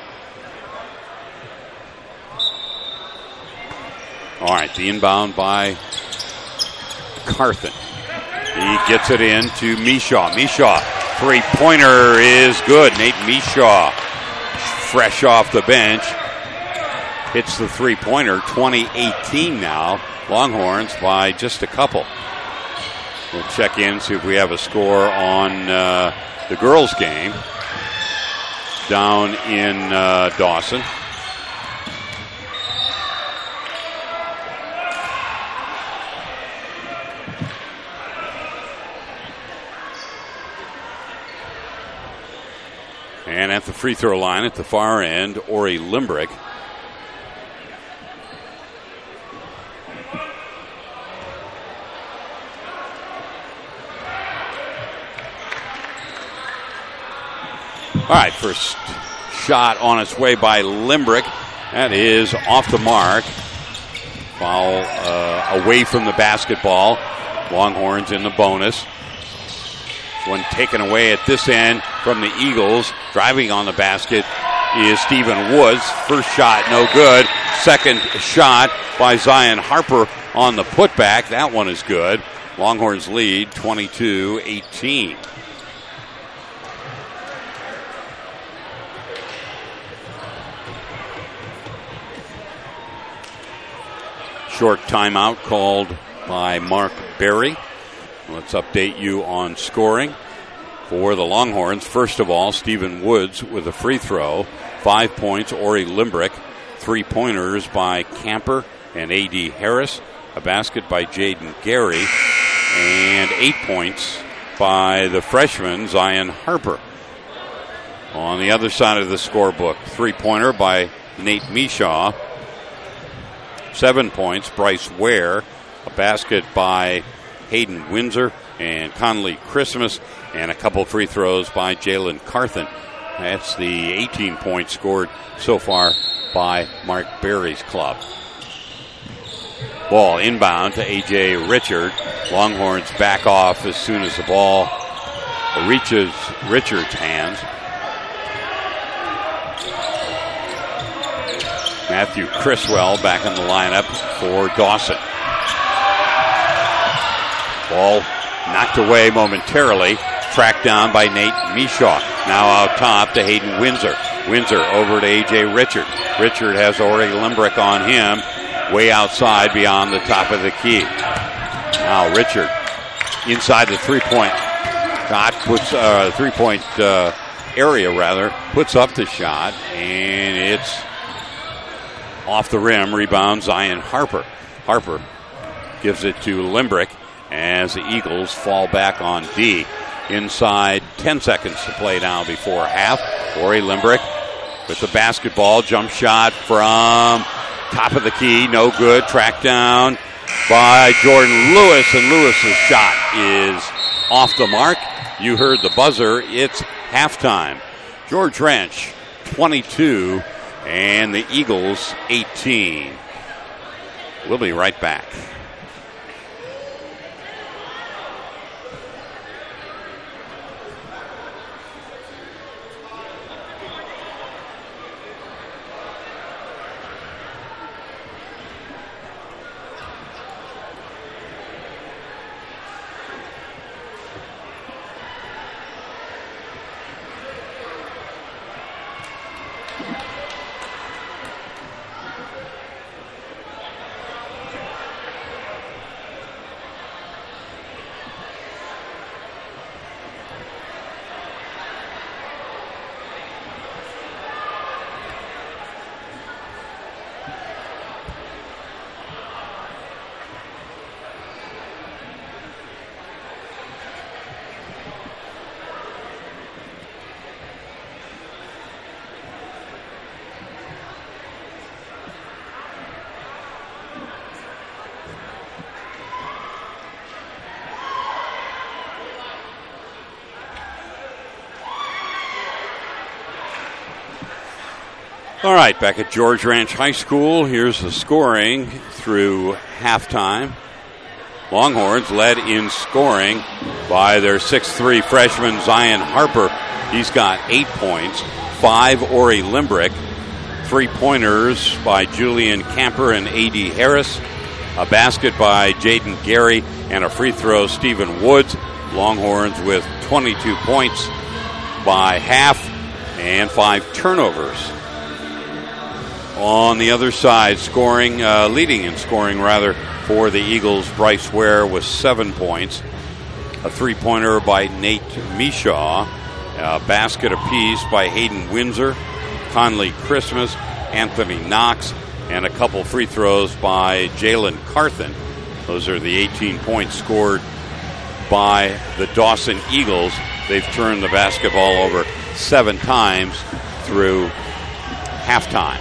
All right, the inbound by Carthen. He gets it in to Mishaw. Mishaw, three-pointer is good. Nate Mishaw, fresh off the bench, hits the three-pointer. twenty eighteen now. Longhorns by just a couple. We'll check in, see if we have a score on uh, the girls' game down in uh, Dawson. And at the free throw line at the far end, Ori Limbrick. All right, first shot on its way by Limbrick. That is off the mark. Foul uh, away from the basketball. Longhorns in the bonus. One taken away at this end from the Eagles. Driving on the basket is Stephen Woods. First shot, no good. Second shot by Zion Harper on the putback. That one is good. Longhorns lead twenty-two eighteen. Short timeout called by Mark Berry. Let's update you on scoring for the Longhorns. First of all, Stephen Woods with a free throw. Five points, Ori Limbrick. Three pointers by Camper and A D Harris. A basket by Jaden Gary. And eight points by the freshman, Zion Harper. On the other side of the scorebook, three-pointer by Nate Mishaw. Seven points, Bryce Ware. A basket by Hayden Windsor and Conley Christmas. And a couple free throws by Jalen Carthen. That's the eighteen points scored so far by Mark Berry's club. Ball inbound to A J Richard. Longhorns back off as soon as the ball reaches Richard's hands. Matthew Criswell back in the lineup for Dawson. Ball knocked away momentarily. Tracked down by Nate Mishaw. Now out top to Hayden Windsor. Windsor over to A J Richard. Richard has Ori Limbrick on him. Way outside beyond the top of the key. Now Richard inside the three-point shot. Puts uh, three-point uh, area rather. Puts up the shot. And it's off the rim. Rebound Zion Harper. Harper gives it to Limbrick as the Eagles fall back on D. Inside ten seconds to play now before half. Ori Limbrick with the basketball. Jump shot from top of the key. No good. Tracked down by Jordan Lewis. And Lewis's shot is off the mark. You heard the buzzer. It's halftime. George Ranch twenty-two and the Eagles eighteen. We'll be right back. All right, back at George Ranch High School, here's the scoring through halftime. Longhorns led in scoring by their six three freshman Zion Harper. He's got eight points, five Ori Limbrick, three-pointers by Julian Camper and A D Harris, a basket by Jaden Gary, and a free throw Stephen Woods. Longhorns with twenty-two points by half and five turnovers. On the other side, scoring, uh, leading in scoring rather, for the Eagles, Bryce Ware with seven points, a three-pointer by Nate Mishaw, a basket apiece by Hayden Windsor, Conley Christmas, Anthony Knox, and a couple free throws by Jalen Carthen. Those are the eighteen points scored by the Dawson Eagles. They've turned the basketball over seven times through halftime.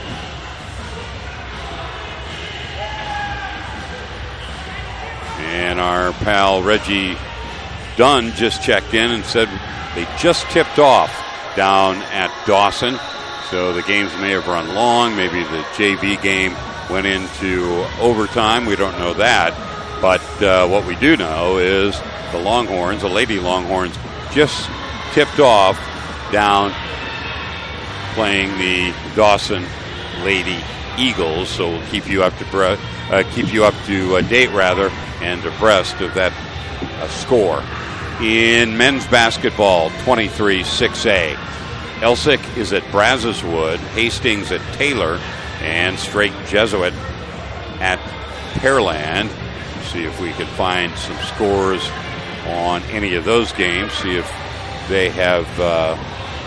And our pal Reggie Dunn just checked in and said they just tipped off down at Dawson. So the games may have run long. Maybe the J V game went into overtime. We don't know that. But uh, what we do know is the Longhorns, the Lady Longhorns, just tipped off down playing the Dawson Lady Eagles. So we'll keep you up to bre- uh, keep you up to uh, date rather and abreast of that uh, score. In men's basketball, twenty-three six A. Elsick is at Brazos Wood, Hastings at Taylor, and Straight Jesuit at Pearland. See if we can find some scores on any of those games. See if they have uh,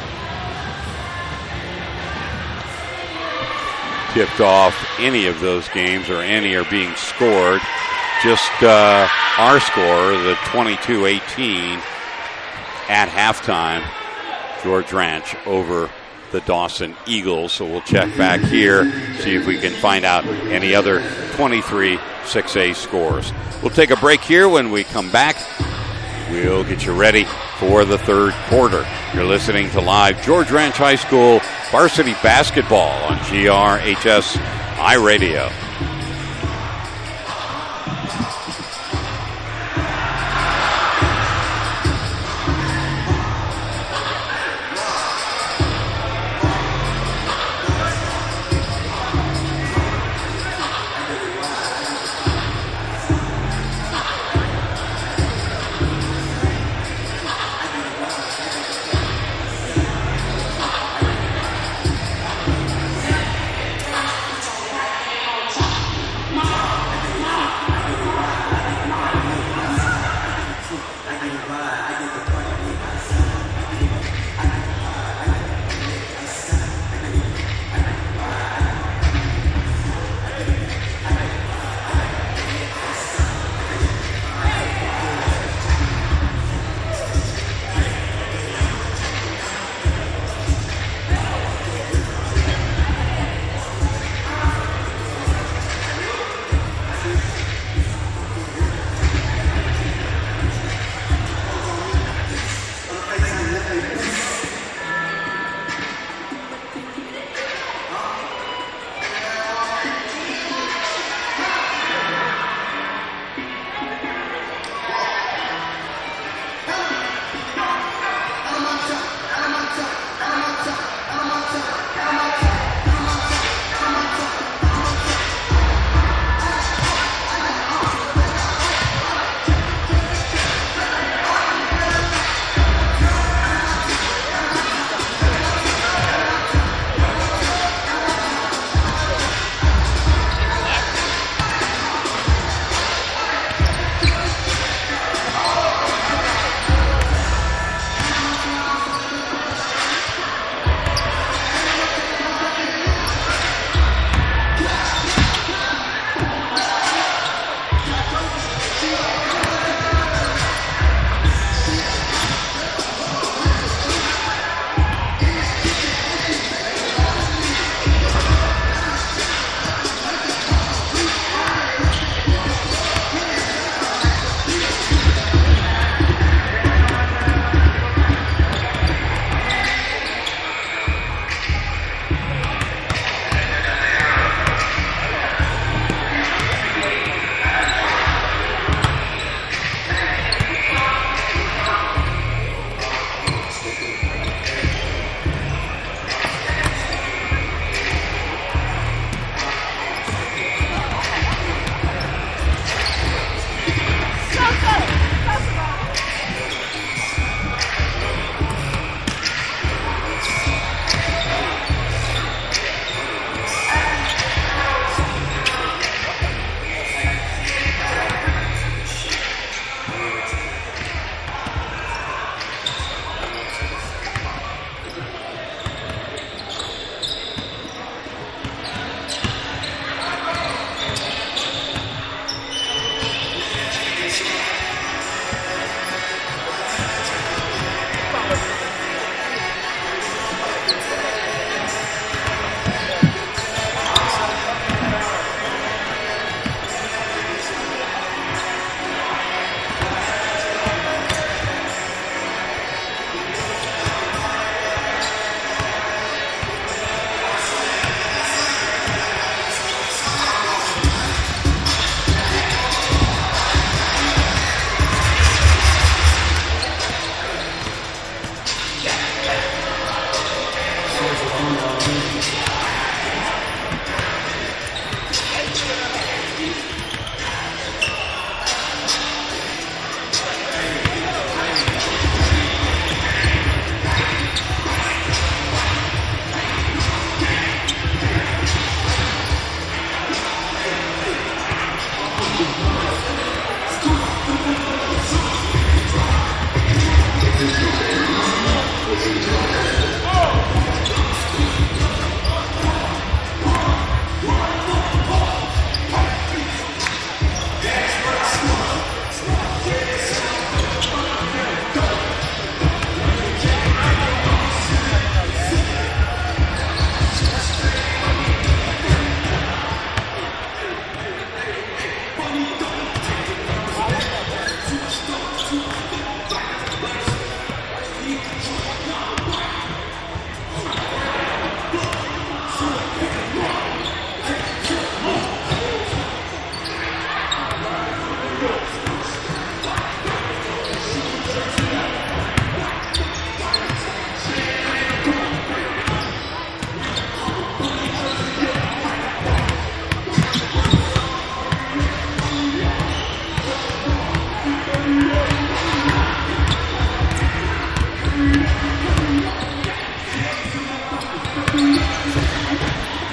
tipped off any of those games or any are being scored. Just uh, our score, the twenty-two eighteen at halftime. George Ranch over the Dawson Eagles. So we'll check back here, see if we can find out any other twenty-three six A scores. We'll take a break here. When we come back, we'll get you ready for the third quarter. You're listening to live George Ranch High School varsity basketball on G R H S iRadio.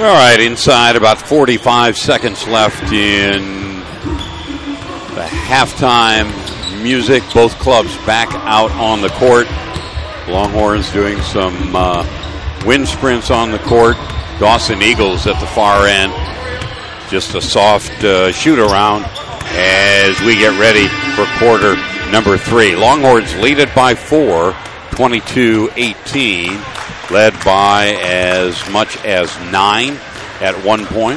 All right, inside about forty-five seconds left in the halftime music. Both clubs back out on the court. Longhorns doing some uh, wind sprints on the court. Dawson Eagles at the far end. Just a soft uh, shoot around as we get ready for quarter number three. Longhorns lead it by four, twenty-two eighteen. Led by as much as nine at one point.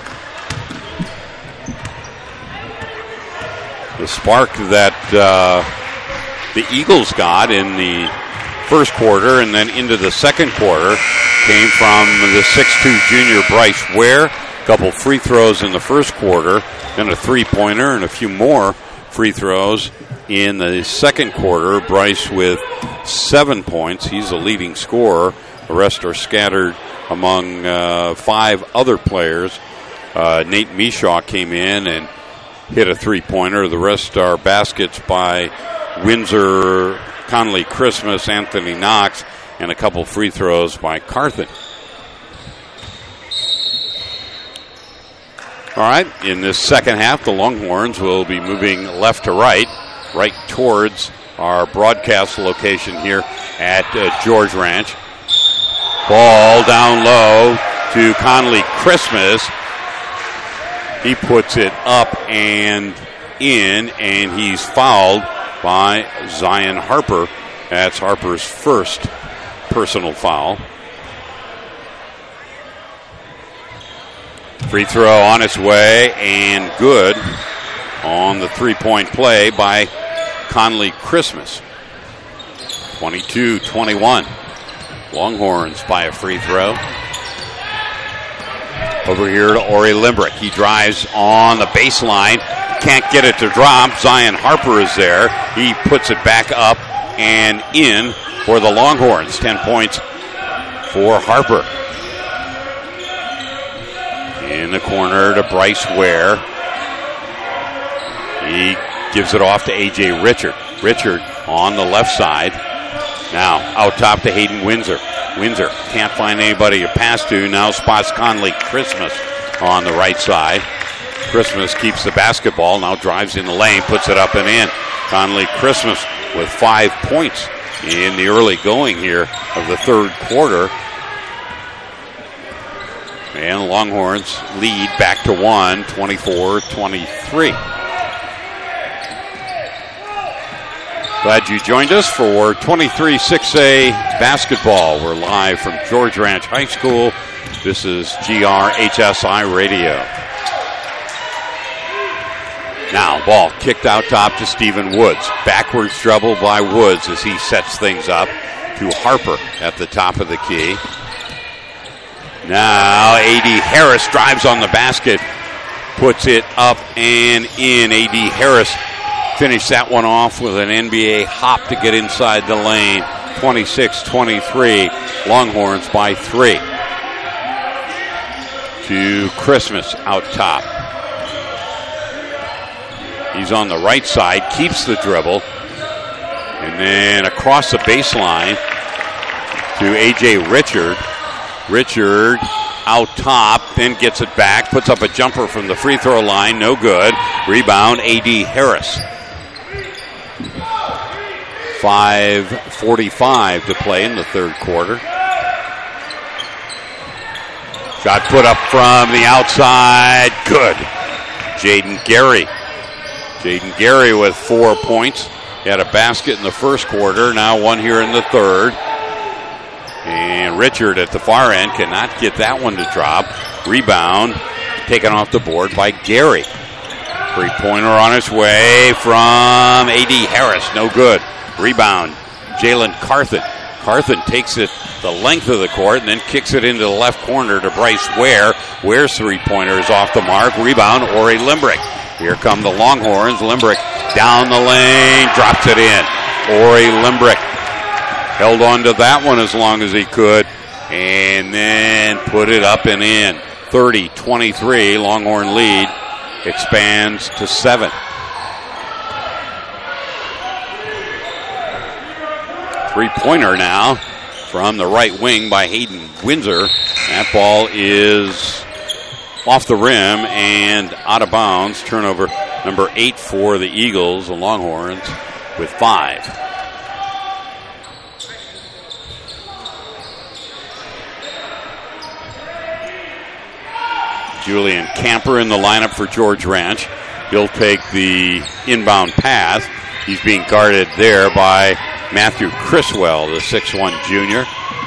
The spark that uh, the Eagles got in the first quarter and then into the second quarter came from the six two junior Bryce Ware. A couple free throws in the first quarter, then a three-pointer and a few more free throws in the second quarter. Bryce with seven points. He's the leading scorer. The rest are scattered among uh, five other players. Uh, Nate Mishaw came in and hit a three-pointer. The rest are baskets by Windsor, Conley Christmas, Anthony Knox, and a couple free throws by Carthen. All right, in this second half, the Longhorns will be moving left to right, right towards our broadcast location here at uh, George Ranch. Ball down low to Conley Christmas. He puts it up and in, and he's fouled by Zion Harper. That's Harper's first personal foul. Free throw on its way and good on the three-point play by Conley Christmas. twenty-two twenty-one. Longhorns by a free throw. Over here to Ori Limbrick. He drives on the baseline. Can't get it to drop. Zion Harper is there. He puts it back up and in for the Longhorns. Ten points for Harper. In the corner to Bryce Ware. He gives it off to A J Richard. Richard on the left side. Now out top to Hayden Windsor. Windsor can't find anybody to pass to. Now spots Conley Christmas on the right side. Christmas keeps the basketball. Now drives in the lane, puts it up and in. Conley Christmas with five points in the early going here of the third quarter. And Longhorns lead back to one, twenty-four twenty-three. Glad you joined us for twenty-three six A basketball. We're live from George Ranch High School. This is G R H S I Radio. Now, ball kicked out top to Stephen Woods. Backwards dribble by Woods as he sets things up to Harper at the top of the key. Now, A D Harris drives on the basket, puts it up and in. A D Harris finished that one off with an N B A hop to get inside the lane. twenty-six twenty-three. Longhorns by three. To Christmas out top. He's on the right side, keeps the dribble. And then across the baseline to A J Richard. Richard out top, then gets it back, puts up a jumper from the free throw line, no good. Rebound, A D Harris. five forty-five to play in the third quarter. Shot put up from the outside, good. Jaden Gary. Jaden Gary with four points. He had a basket in the first quarter, now one here in the third. And Richard at the far end cannot get that one to drop. Rebound taken off the board by Gary. Three-pointer on its way from A D Harris. No good. Rebound, Jalen Carthen. Carthen takes it the length of the court and then kicks it into the left corner to Bryce Ware. Ware's three-pointer is off the mark. Rebound, Ori Limbrick. Here come the Longhorns. Limbrick down the lane, drops it in. Ori Limbrick held on to that one as long as he could and then put it up and in. thirty twenty-three, Longhorn lead expands to seven. Three-pointer now from the right wing by Hayden Windsor. That ball is off the rim and out of bounds. Turnover number eight for the Eagles. The Longhorns with five. Julian Camper in the lineup for George Ranch. He'll take the inbound pass. He's being guarded there by Matthew Criswell, the six one junior.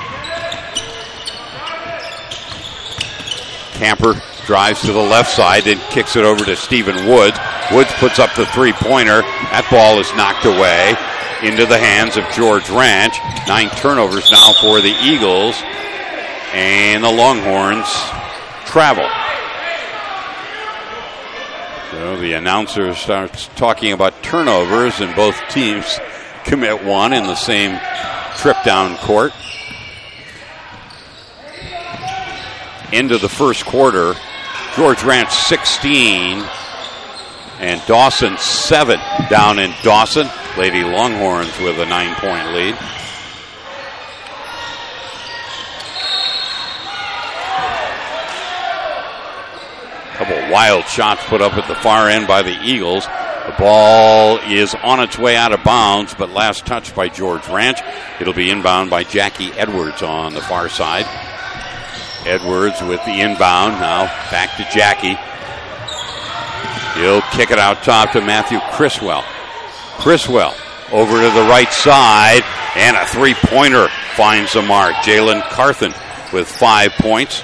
Camper drives to the left side, then kicks it over to Stephen Woods. Woods puts up the three-pointer. That ball is knocked away into the hands of George Ranch. Nine turnovers now for the Eagles. And the Longhorns travel. So the announcer starts talking about turnovers, and both teams commit one in the same trip down court. Into the first quarter, George Ranch sixteen and Dawson seven down in Dawson. Lady Longhorns with a nine-point lead. Couple wild shots put up at the far end by the Eagles. The ball is on its way out of bounds, but last touched by George Ranch. It'll be inbound by Jackie Edwards on the far side. Edwards with the inbound. Now back to Jackie. He'll kick it out top to Matthew Criswell. Criswell over to the right side, and a three-pointer finds the mark. Jalen Carthen with five points.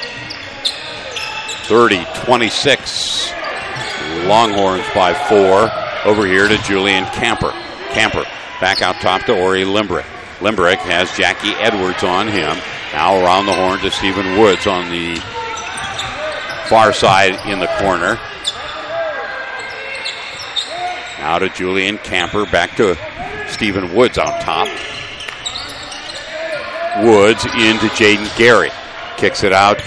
thirty twenty-six. Longhorns by four. Over here to Julian Camper. Camper back out top to Ori Limbrick. Limbrick has Jackie Edwards on him. Now around the horn to Stephen Woods on the far side in the corner. Now to Julian Camper. Back to Stephen Woods on top. Woods into Jaden Gary. Kicks it out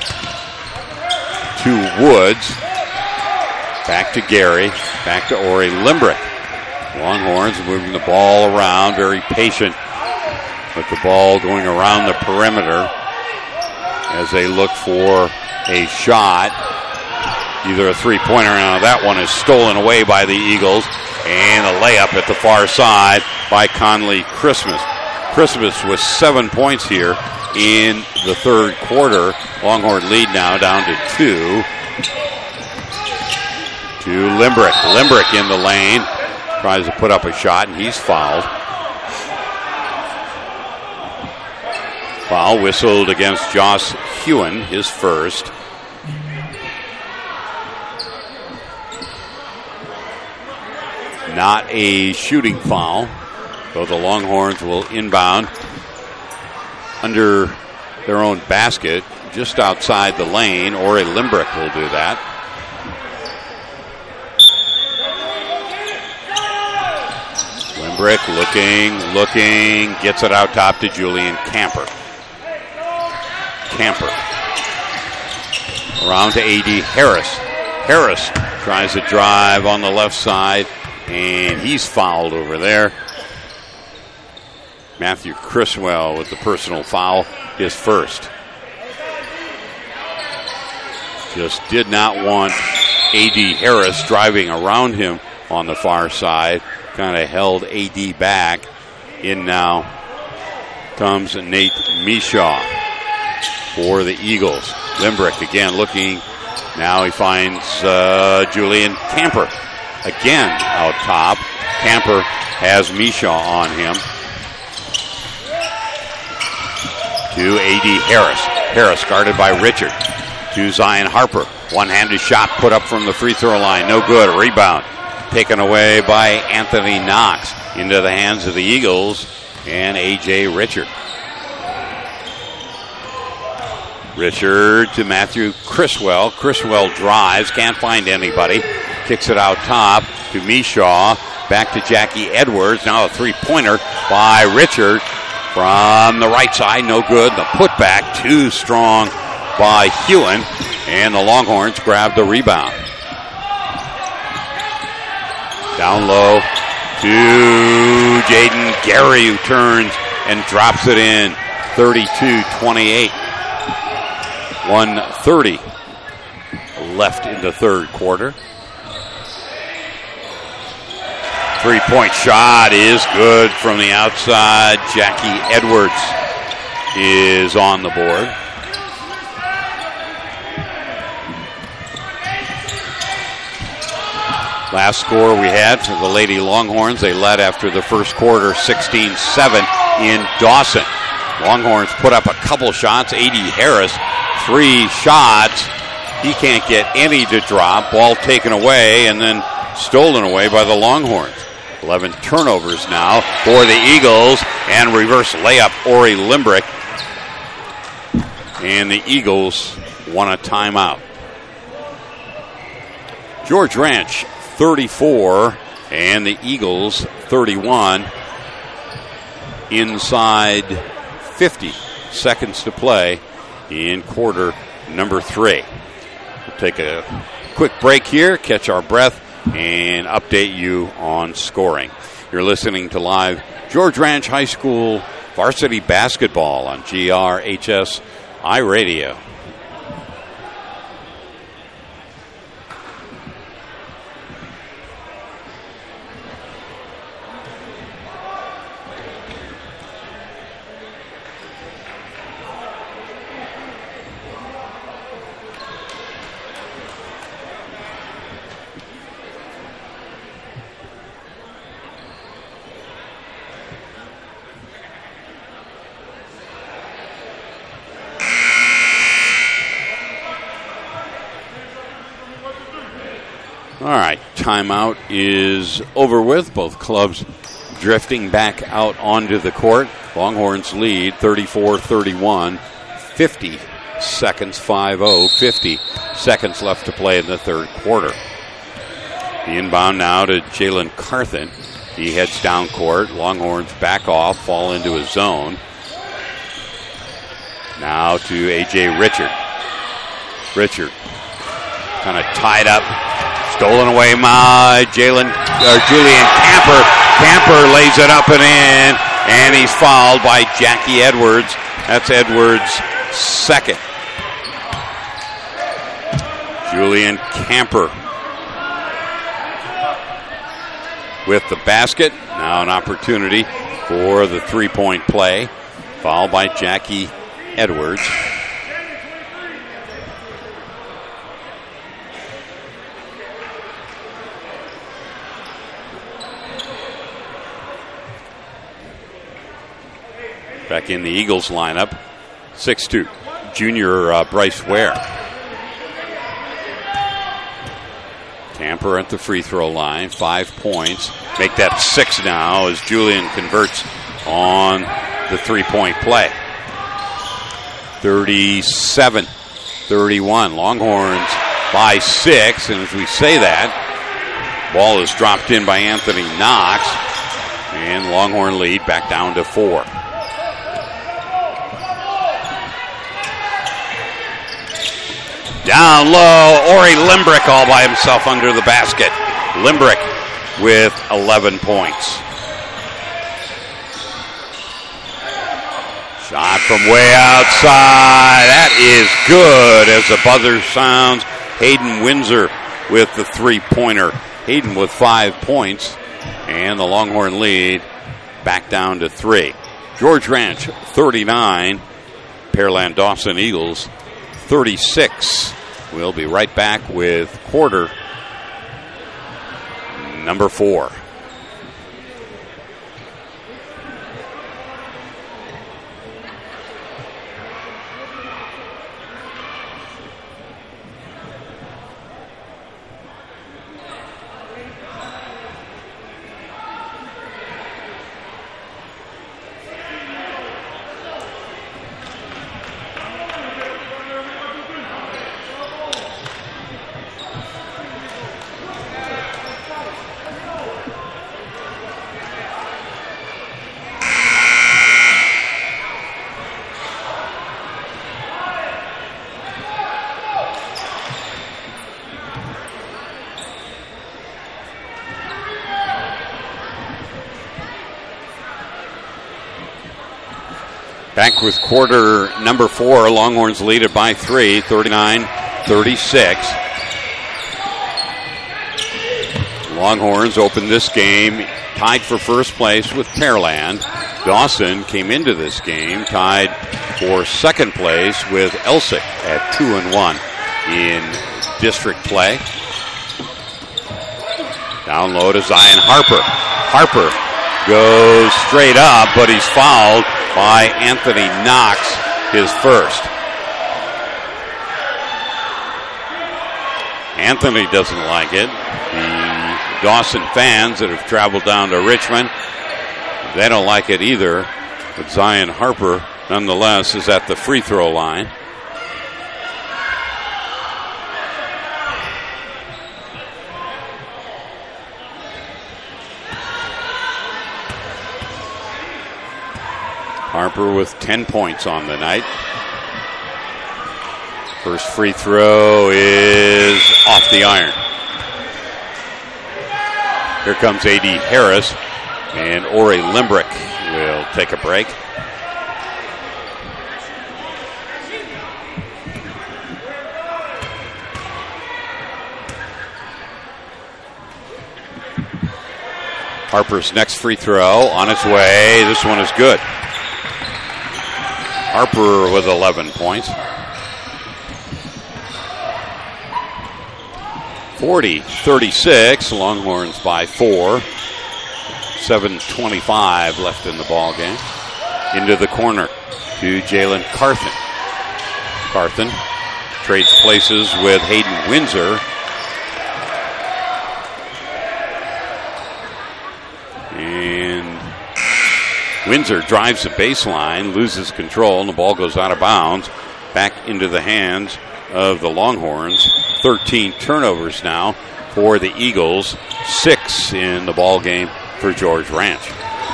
to Woods. Back to Gary. Back to Ori Limbrick. Longhorns moving the ball around. Very patient with the ball going around the perimeter as they look for a shot. Either a three-pointer, now that one is stolen away by the Eagles, and a layup at the far side by Conley Christmas. Christmas with seven points here in the third quarter. Longhorn lead now down to two. To Limbrick. Limbrick in the lane. Tries to put up a shot, and he's fouled. Foul whistled against Joss Hewen, his first. Not a shooting foul, so the Longhorns will inbound under their own basket, just outside the lane. Ori Limbrick will do that. Limbrick looking, looking, gets it out top to Julian Camper. Camper. Around to A D Harris. Harris tries to drive on the left side, and he's fouled over there. Matthew Criswell with the personal foul, his first. Just did not want A D Harris driving around him on the far side. Kind of held A D back. In now comes Nate Mishaw for the Eagles. Limbrick again looking. Now he finds uh, Julian Camper again out top. Camper has Mishaw on him. To A D Harris. Harris guarded by Richard. To Zion Harper. One-handed shot put up from the free throw line. No good. A rebound taken away by Anthony Knox into the hands of the Eagles and A J Richard. Richard to Matthew Criswell. Criswell drives, can't find anybody. Kicks it out top to Mishaw. Back to Jackie Edwards. Now a three-pointer by Richard from the right side. No good. The putback too strong by Hewen. And the Longhorns grab the rebound. Down low to Jaden Gary, who turns and drops it in. thirty-two twenty-eight. one thirty left in the third quarter. Three-point shot is good from the outside. Jackie Edwards is on the board. Last score we had for the Lady Longhorns, they led after the first quarter sixteen seven in Dawson. Longhorns put up a couple shots. A D Harris, three shots. He can't get any to drop. Ball taken away and then stolen away by the Longhorns. eleven turnovers now for the Eagles, and reverse layup, Ori Limbrick. And the Eagles want a timeout. George Ranch thirty-four and the Eagles thirty-one. Inside fifty seconds to play in quarter number three. We'll take a quick break here, catch our breath, and update you on scoring. You're listening to live George Ranch High School varsity basketball on G R H S iRadio. All right, timeout is over with. Both clubs drifting back out onto the court. Longhorns lead thirty-four thirty-one. fifty seconds, five oh, fifty seconds left to play in the third quarter. The inbound now to Jalen Carthen. He heads down court. Longhorns back off, fall into his zone. Now to A J Richard. Richard kind of tied up. Stolen away by Jalen or Julian Camper. Camper lays it up and in, and he's fouled by Jackie Edwards. That's Edwards' second. Julian Camper with the basket. Now an opportunity for the three-point play. Fouled by Jackie Edwards. Back in the Eagles lineup, six two, junior uh, Bryce Ware. Camper at the free throw line, five points. Make that six now as Julian converts on the three-point play. thirty-seven thirty-one, Longhorns by six, and as we say that, ball is dropped in by Anthony Knox, and Longhorn lead back down to four. Down low, Ori Limbrick all by himself under the basket. Limbrick with eleven points. Shot from way outside. That is good as the buzzer sounds. Hayden Windsor with the three-pointer. Hayden with five points. And the Longhorn lead back down to three. George Ranch thirty-nine. Pearland Dawson Eagles thirty-six. We'll be right back with quarter number four. Back with quarter number four. Longhorns lead it by three, thirty-nine thirty-six. Longhorns opened this game tied for first place with Pearland. Dawson came into this game tied for second place with Elsick at two and one in district play. Down low to Zion Harper. Harper goes straight up, but he's fouled by Anthony Knox, his first. Anthony doesn't like it. The Dawson fans that have traveled down to Richmond, they don't like it either. But Zion Harper, nonetheless, is at the free throw line. Harper with ten points on the night. First free throw is off the iron. Here comes A D Harris, and Ori Limbrick will take a break. Harper's next free throw on its way. This one is good. Harper with eleven points. forty thirty-six, Longhorns by four. seven twenty-five left in the ball game. Into the corner to Jalen Carthen. Carthen trades places with Hayden Windsor. And Windsor drives the baseline, loses control, and the ball goes out of bounds. Back into the hands of the Longhorns. thirteen turnovers now for the Eagles. Six in the ball game for George Ranch.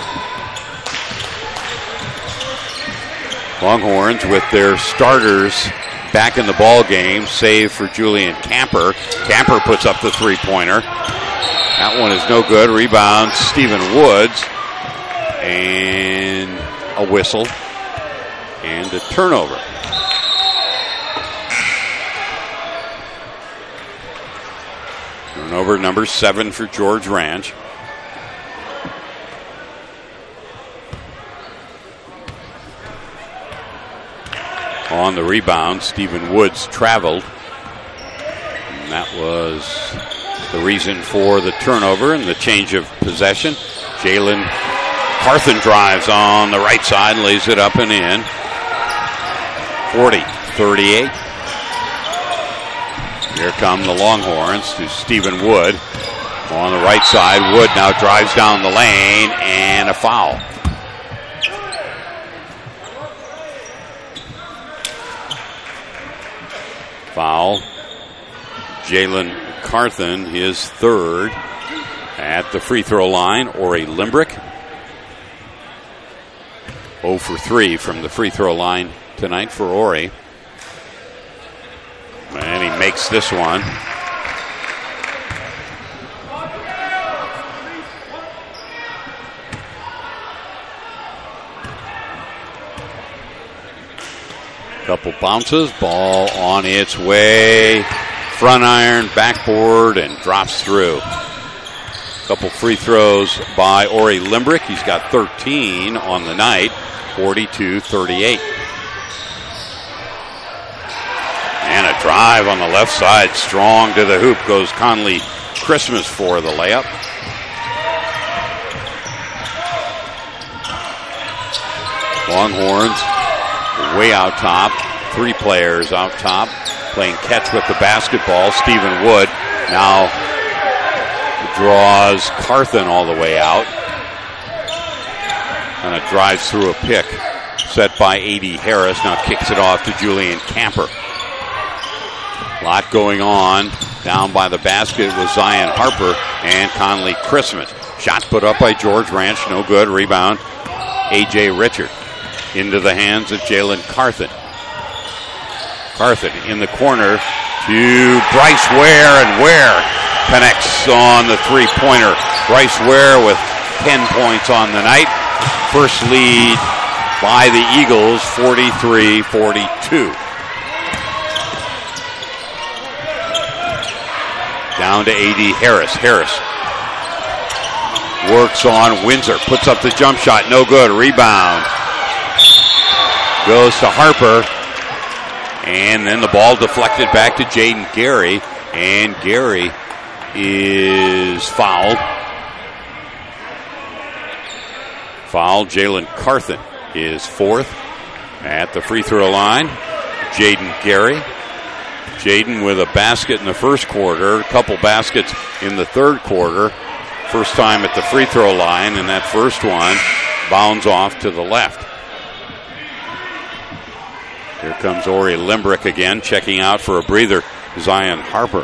Longhorns with their starters back in the ball game, save for Julian Camper. Camper puts up the three-pointer. That one is no good. Rebound, Stephen Woods. And a whistle. And a turnover. Turnover number seven for George Ranch. On the rebound, Stephen Woods traveled. And that was the reason for the turnover and the change of possession. Jalen Carthen drives on the right side, lays it up and in. forty thirty-eight. Here come the Longhorns to Stephen Wood. On the right side, Wood now drives down the lane, and a foul. Foul. Jalen Carthen, his third at the free throw line. Ori Limbrick. zero for three from the free throw line tonight for Ori. And he makes this one. Couple bounces, ball on its way. Front iron, backboard, and drops through. Couple free throws by Ori Limbrick. He's got thirteen on the night, forty-two thirty-eight. And a drive on the left side, strong to the hoop, goes Conley Christmas for the layup. Longhorns way out top, three players out top, playing catch with the basketball. Stephen Wood now draws Carthen all the way out. And it drives through a pick set by A D Harris, now kicks it off to Julian Camper. A lot going on down by the basket with Zion Harper and Conley Christmas. Shot put up by George Ranch, no good. Rebound, A J Richard. Into the hands of Jalen Carthen. Carthen in the corner to Bryce Ware, and Ware connects on the three-pointer. Bryce Ware with ten points on the night. First lead by the Eagles, forty-three forty-two. Down to A D Harris. Harris works on Windsor. Puts up the jump shot. No good. Rebound. Goes to Harper. And then the ball deflected back to Jaden Gary. And Gary is fouled. Fouled. Jalen Carthen is fourth at the free throw line. Jaden Gary. Jaden with a basket in the first quarter, a couple baskets in the third quarter. First time at the free throw line, and that first one bounds off to the left. Here comes Ori Limbrick again, checking out for a breather. Zion Harper.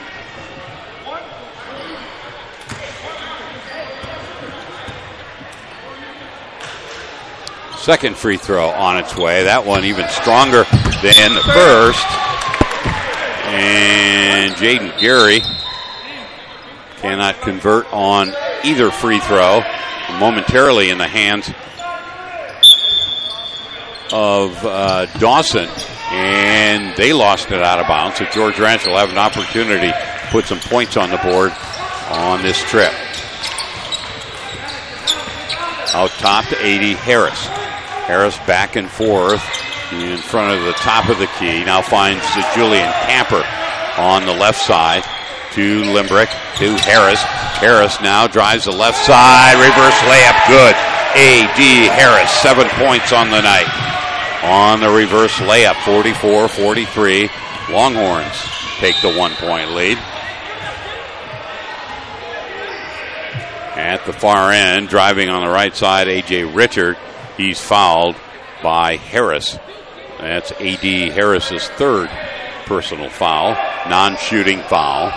Second free throw on its way. That one even stronger than the first. And Jaden Gary cannot convert on either free throw. Momentarily in the hands of uh, Dawson. And they lost it out of bounds. So George Ranch will have an opportunity to put some points on the board on this trip. Out top to A D Harris. Harris back and forth in front of the top of the key. Now finds Julian Camper on the left side to Limbrick to Harris. Harris now drives the left side. Reverse layup. Good. A D Harris, seven points on the night. On the reverse layup, forty-four forty-three. Longhorns take the one-point lead. At the far end, driving on the right side, A J Richard. He's fouled by Harris. That's A D Harris's third personal foul, non-shooting foul.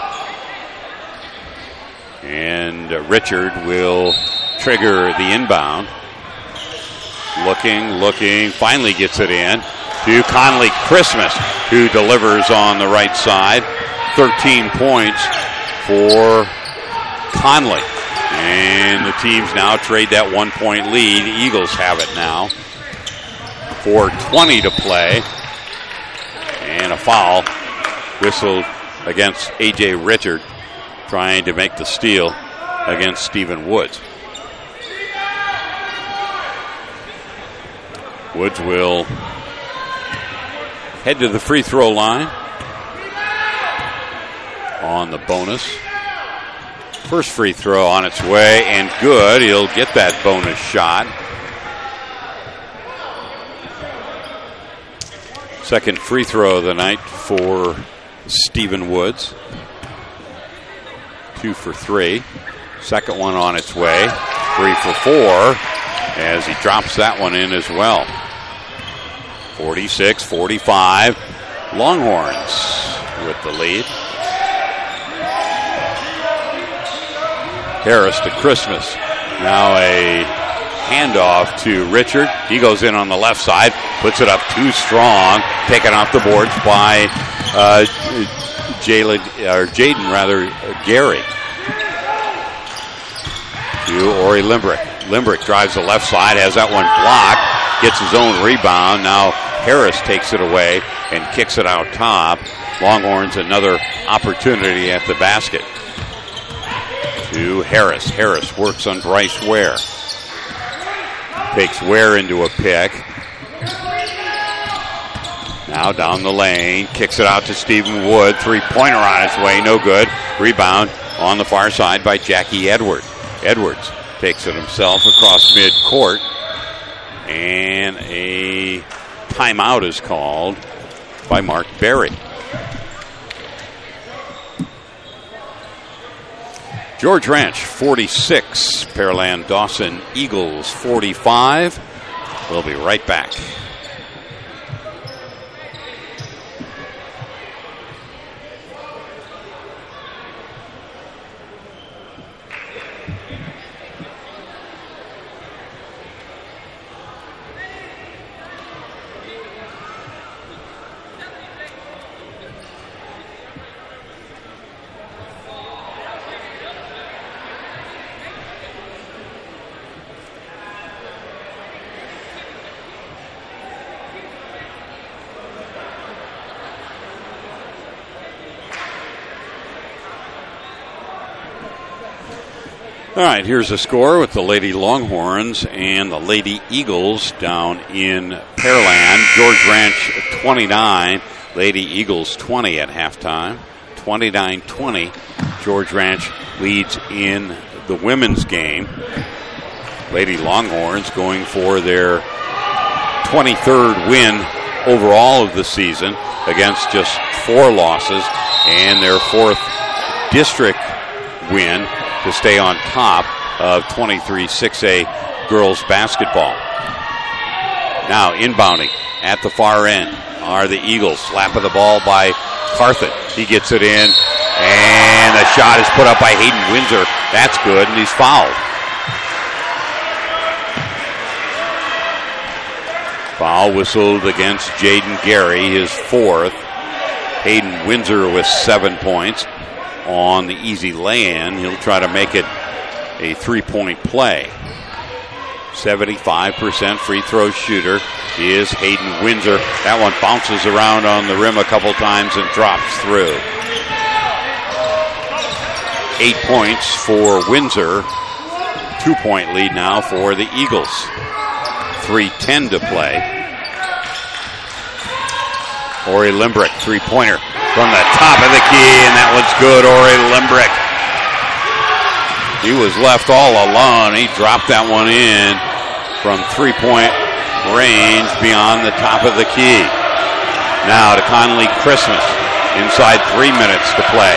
And uh, Richard will trigger the inbound. Looking, looking, finally gets it in to Conley Christmas, who delivers on the right side. thirteen points for Conley. And the teams now trade that one-point lead. The Eagles have it now. four twenty to play. And a foul whistled against A J Richard, trying to make the steal against Stephen Woods. Woods will head to the free throw line on the bonus. First free throw on its way, and good. He'll get that bonus shot. Second free throw of the night for Stephen Woods. Two for three. Second one on its way. Three for four as he drops that one in as well. forty-six forty-five. Longhorns with the lead. Harris to Christmas. Now a handoff to Richard. He goes in on the left side, puts it up too strong, taken off the boards by uh, Jalen or Jaden rather uh, Gary. To Ori Limbrick. Limbrick drives the left side, has that one blocked, gets his own rebound. Now Harris takes it away and kicks it out top. Longhorns another opportunity at the basket. To Harris. Harris works on Bryce Ware. Takes Ware into a pick. Now down the lane. Kicks it out to Stephen Wood. Three-pointer on his way. No good. Rebound on the far side by Jackie Edward. Edwards takes it himself across midcourt. And a timeout is called by Mark Berry. George Ranch forty-six, Pearland Dawson Eagles forty-five. We'll be right back. All right, here's the score with the Lady Longhorns and the Lady Eagles down in Pearland. George Ranch twenty-nine, Lady Eagles twenty at halftime. twenty-nine twenty, George Ranch leads in the women's game. Lady Longhorns going for their twenty-third win overall of the season against just four losses, and their fourth district win to stay on top of twenty-three six A girls basketball. Now inbounding at the far end are the Eagles. Slap of the ball by Carthen. He gets it in, and the shot is put up by Hayden Windsor. That's good, and he's fouled. Foul whistled against Jaden Gary, his fourth. Hayden Windsor with seven points on the easy lay-in. He'll try to make it a three-point play. seventy-five percent free throw shooter is Hayden Windsor. That one bounces around on the rim a couple times and drops through. Eight points for Windsor. Two-point lead now for the Eagles. three ten to play. Ori Limbrick, three-pointer from the top of the key, and that one's good. Ori Limbrick. He was left all alone. He dropped that one in from three-point range beyond the top of the key. Now to Conley Christmas. Inside three minutes to play.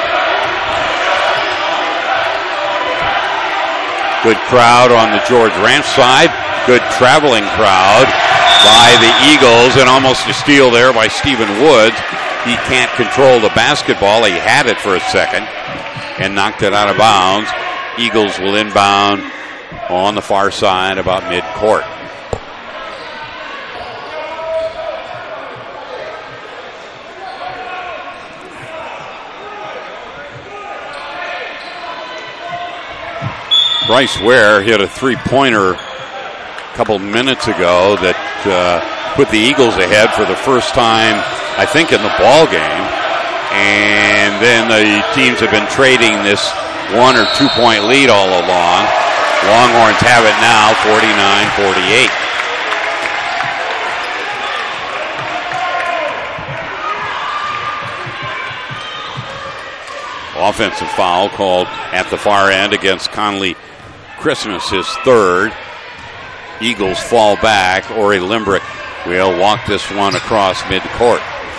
Good crowd on the George Ranch side. Good traveling crowd by the Eagles, and almost a steal there by Stephen Woods. He can't control the basketball. He had it for a second and knocked it out of bounds. Eagles will inbound on the far side about mid-court. Bryce Ware hit a three-pointer a couple minutes ago that uh, put the Eagles ahead for the first time, I think, in the ball game. And then the teams have been trading this one or two point lead all along. Longhorns have it now, forty-nine forty-eight. Offensive foul called at the far end against Conley Christmas, his third. Eagles fall back. Ori Limbrick will walk this one across midcourt.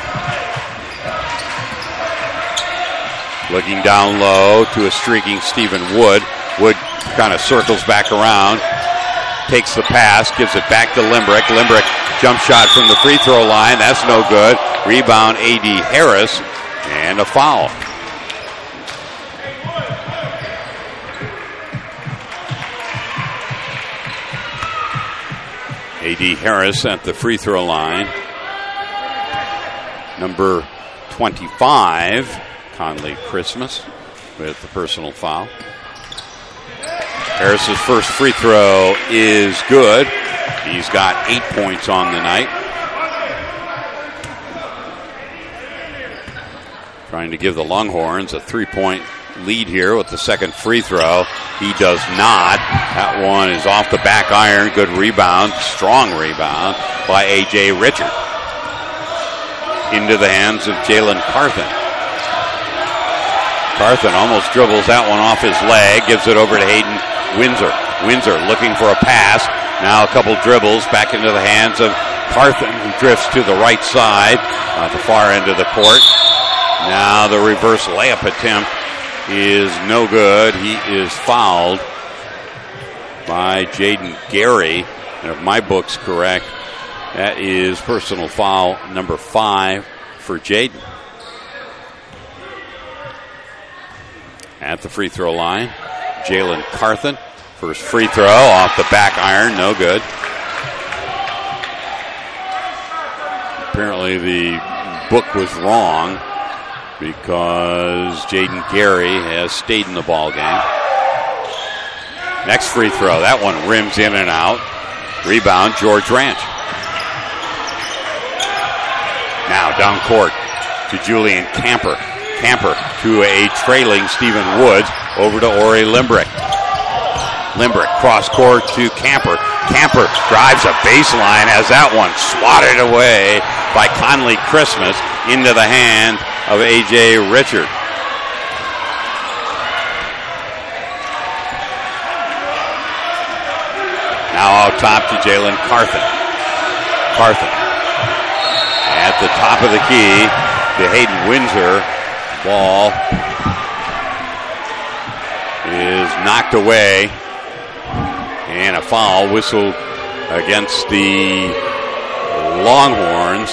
Looking down low to a streaking Stephen Wood. Wood kind of circles back around, takes the pass, gives it back to Limbrick. Limbrick jump shot from the free throw line. That's no good. Rebound A D Harris, and a foul. A D Harris at the free throw line. Number twenty-five, Conley Christmas, with the personal foul. Harris's first free throw is good. He's got eight points on the night. Trying to give the Longhorns a three-point lead here with the second free throw. He does not. That one is off the back iron. Good rebound. Strong rebound by A J Richard. Into the hands of Jalen Carthen. Carthen almost dribbles that one off his leg. Gives it over to Hayden Windsor. Windsor looking for a pass. Now a couple dribbles back into the hands of Carthen, who drifts to the right side at the far end of the court. Now the reverse layup attempt is no good. He is fouled by Jaden Gary. And if my book's correct, that is personal foul number five for Jaden. At the free throw line, Jalen Carthen. First free throw off the back iron, no good. Apparently the book was wrong, because Jaden Gary has stayed in the ball game. Next free throw, that one rims in and out. Rebound, George Ranch. Now down court to Julian Camper. Camper to a trailing Stephen Woods. Over to Ori Limbrick. Limbrick cross court to Camper. Camper drives a baseline, has that one swatted away by Conley Christmas into the hand of A J Richard. Now out top to Jalen Carthen. Carthen at the top of the key to Hayden Windsor. Ball is knocked away, and a foul whistled against the Longhorns.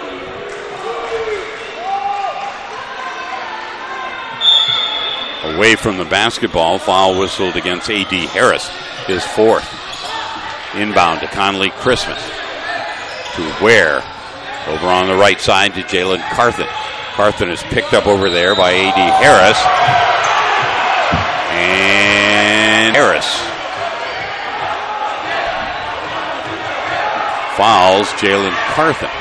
Away from the basketball, foul whistled against A D Harris, his fourth. Inbound to Conley Christmas. To Ware. Over on the right side to Jalen Carthen. Carthen is picked up over there by A D Harris. And Harris fouls Jalen Carthen.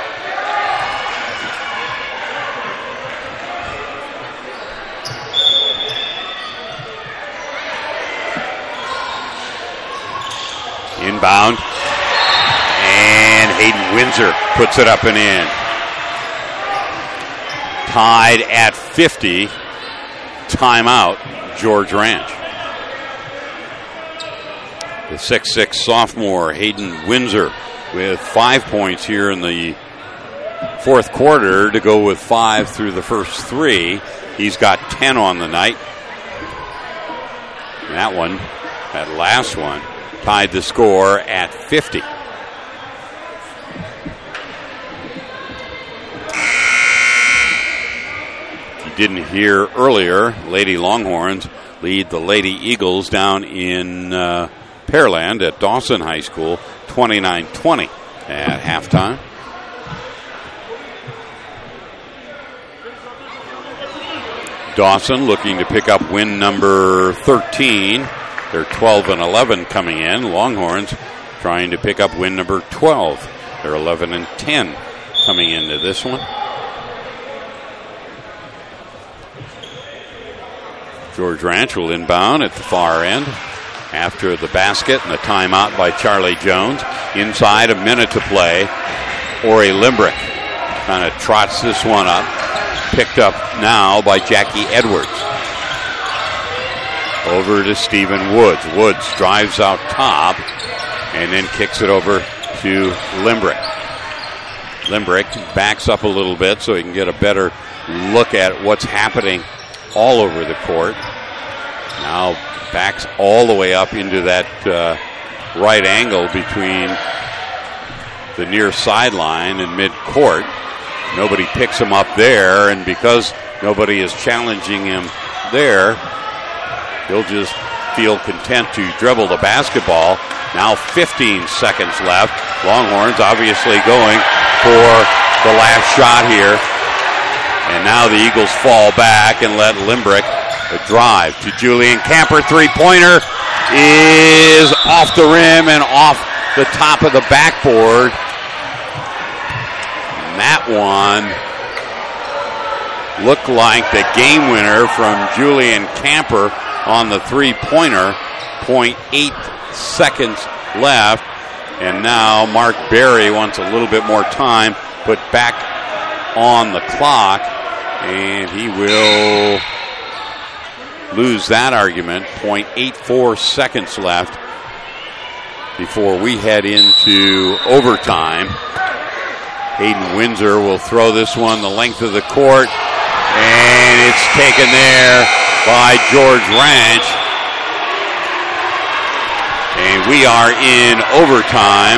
Inbound. And Hayden Windsor puts it up and in. Tied at fifty. Timeout, George Ranch. The six six sophomore Hayden Windsor with five points here in the fourth quarter to go with five through the first three. He's got ten on the night. And that one, that last one, tied the score at fifty. Didn't hear earlier, Lady Longhorns lead the Lady Eagles down in uh, Pearland at Dawson High School twenty-nine twenty at halftime. Dawson looking to pick up win number thirteen. They're twelve and eleven coming in. Longhorns trying to pick up win number twelve. They're eleven and ten coming into this one. George Ranch will inbound at the far end after the basket and the timeout by Charlie Jones. Inside, a minute to play. Ori Limbrick kind of trots this one up. Picked up now by Jackie Edwards. Over to Stephen Woods. Woods drives out top and then kicks it over to Limbrick. Limbrick backs up a little bit so he can get a better look at what's happening all over the court. Now backs all the way up into that uh, right angle between the near sideline and mid-court. Nobody picks him up there, and because nobody is challenging him there, he'll just feel content to dribble the basketball. Now fifteen seconds left. Longhorns obviously going for the last shot here. And now the Eagles fall back and let Limbrick drive to Julian Camper. Three-pointer is off the rim and off the top of the backboard. And that one looked like the game winner from Julian Camper on the three-pointer. zero point eight seconds left. And now Mark Berry wants a little bit more time put back on the clock, and he will lose that argument. zero point eight four seconds left before we head into overtime. Hayden Windsor will throw this one the length of the court, and it's taken there by George Ranch. And we are in overtime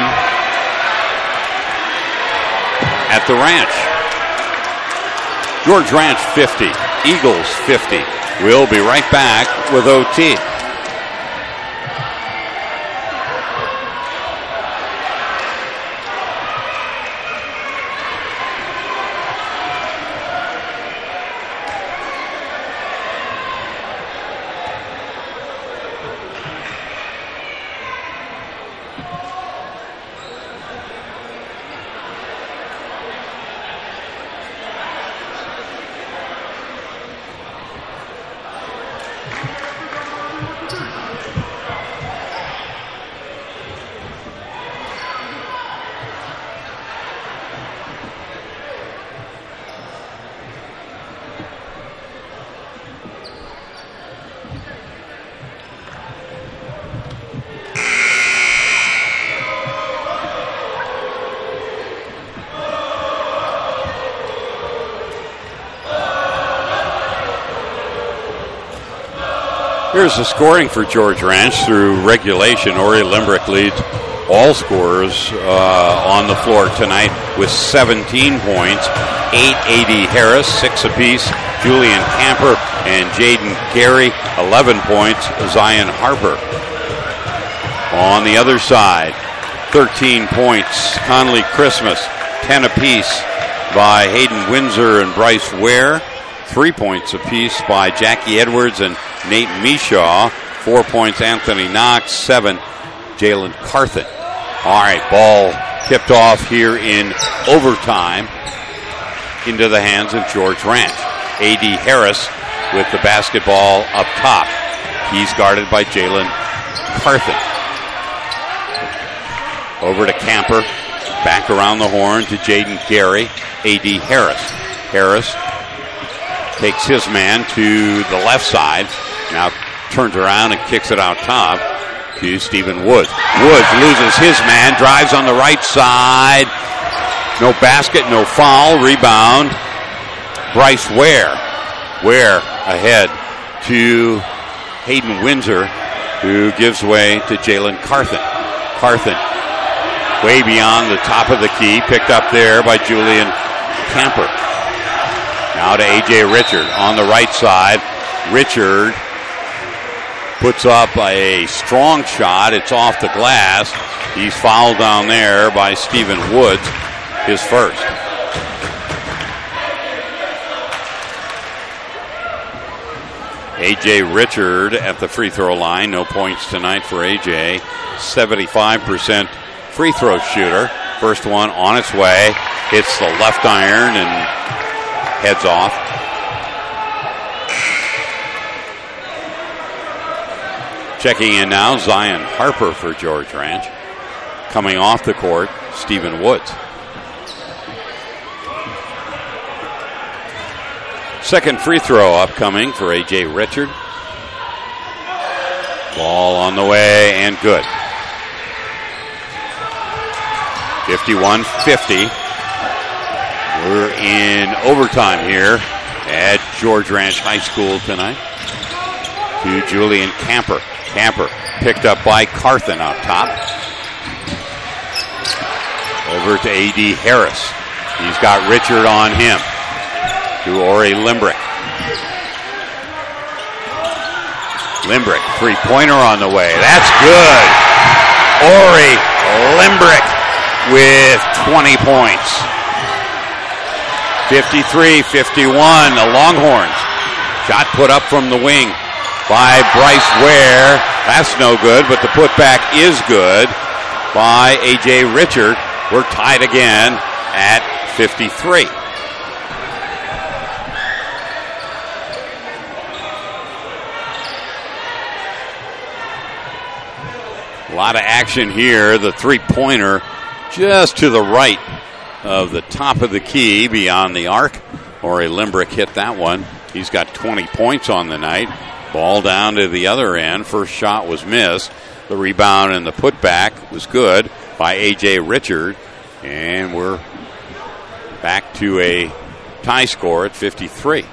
at the Ranch. George Ranch fifty, Eagles fifty. We'll be right back with O T. Here's the scoring for George Ranch through regulation. Ori Limbrick leads all scorers uh, on the floor tonight with seventeen points. Eight, A D Harris, six apiece. Julian Camper and Jaden Gary, eleven points. Zion Harper. On the other side, thirteen points. Conley Christmas, ten apiece by Hayden Windsor and Bryce Ware. Three points apiece by Jackie Edwards and Nate Mishaw. Four points, Anthony Knox. Seven, Jalen Carthen. All right, ball tipped off here in overtime into the hands of George Ranch. A D Harris with the basketball up top. He's guarded by Jalen Carthen. Over to Camper. Back around the horn to Jaden Gary. A D Harris. Harris takes his man to the left side. Now turns around and kicks it out top to Stephen Woods. Woods loses his man, drives on the right side. No basket, no foul. Rebound. Bryce Ware. Ware ahead to Hayden Windsor, who gives way to Jalen Carthen. Carthen way beyond the top of the key, picked up there by Julian Camper. Now to A J Richard on the right side. Richard puts up a strong shot. It's off the glass. He's fouled down there by Stephen Woods, his first. A J Richard at the free throw line. No points tonight for A J. seventy-five percent free throw shooter. First one on its way. Hits the left iron and heads off. Checking in now, Zion Harper for George Ranch. Coming off the court, Stephen Woods. Second free throw upcoming for A J Richard. Ball on the way and good. fifty-one fifty. We're in overtime here at George Ranch High School tonight. To Julian Camper. Camper picked up by Carthen out top. Over to A D Harris. He's got Richard on him. To Ori Limbrick. Limbrick, three-pointer on the way. That's good. Ori Limbrick with twenty points. fifty-three fifty-one, the Longhorns. Shot put up from the wing by Bryce Ware. That's no good, but the putback is good by A J Richard. We're tied again at fifty-three. A lot of action here. The three-pointer just to the right of the top of the key beyond the arc. Ori Limbrick hit that one. He's got twenty points on the night. Ball down to the other end. First shot was missed. The rebound and the putback was good by A J Richard. And we're back to a tie score at fifty-three.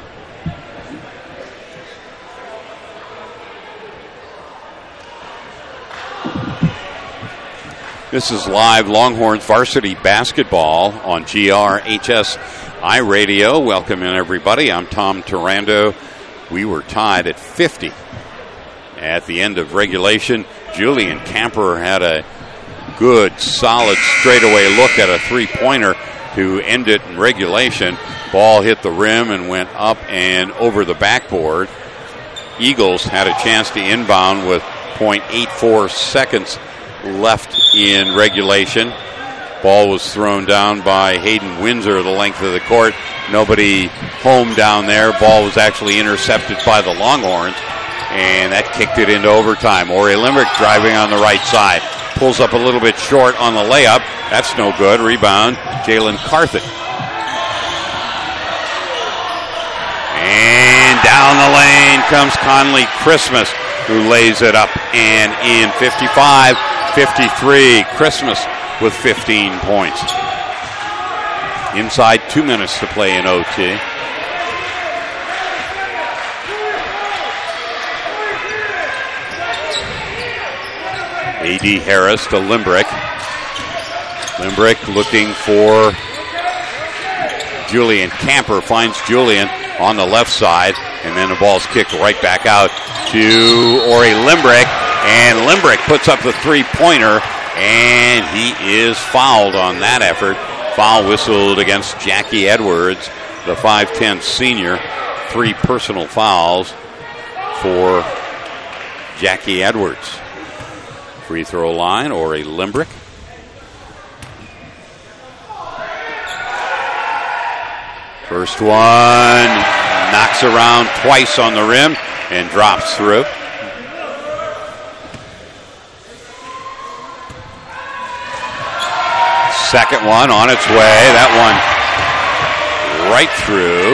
This is live Longhorns varsity basketball on G R H S I Radio. Welcome in, everybody. I'm Tom Tarando. We were tied at fifty at the end of regulation. Julian Camper had a good, solid straightaway look at a three-pointer to end it in regulation. Ball hit the rim and went up and over the backboard. Eagles had a chance to inbound with point eight four seconds left in regulation. Ball was thrown down by Hayden Windsor the length of the court. Nobody home down there. Ball was actually intercepted by the Longhorns, and that kicked it into overtime. Ori Limbrick driving on the right side. Pulls up a little bit short on the layup. That's no good. Rebound, Jalen Carthen. And down the lane comes Conley Christmas, who lays it up and in. fifty-five fifty-three. Christmas with fifteen points. Inside two minutes to play in O T. A D Harris to Limbrick. Limbrick looking for Julian Camper. Finds Julian on the left side. And then the ball's kicked right back out to Ori Limbrick. And Limbrick puts up the three-pointer. And he is fouled on that effort. Foul whistled against Jackie Edwards, the five ten senior. Three personal fouls for Jackie Edwards. Free throw line, Ori Limbrick. First one knocks around twice on the rim and drops through. Second one on its way. That one right through.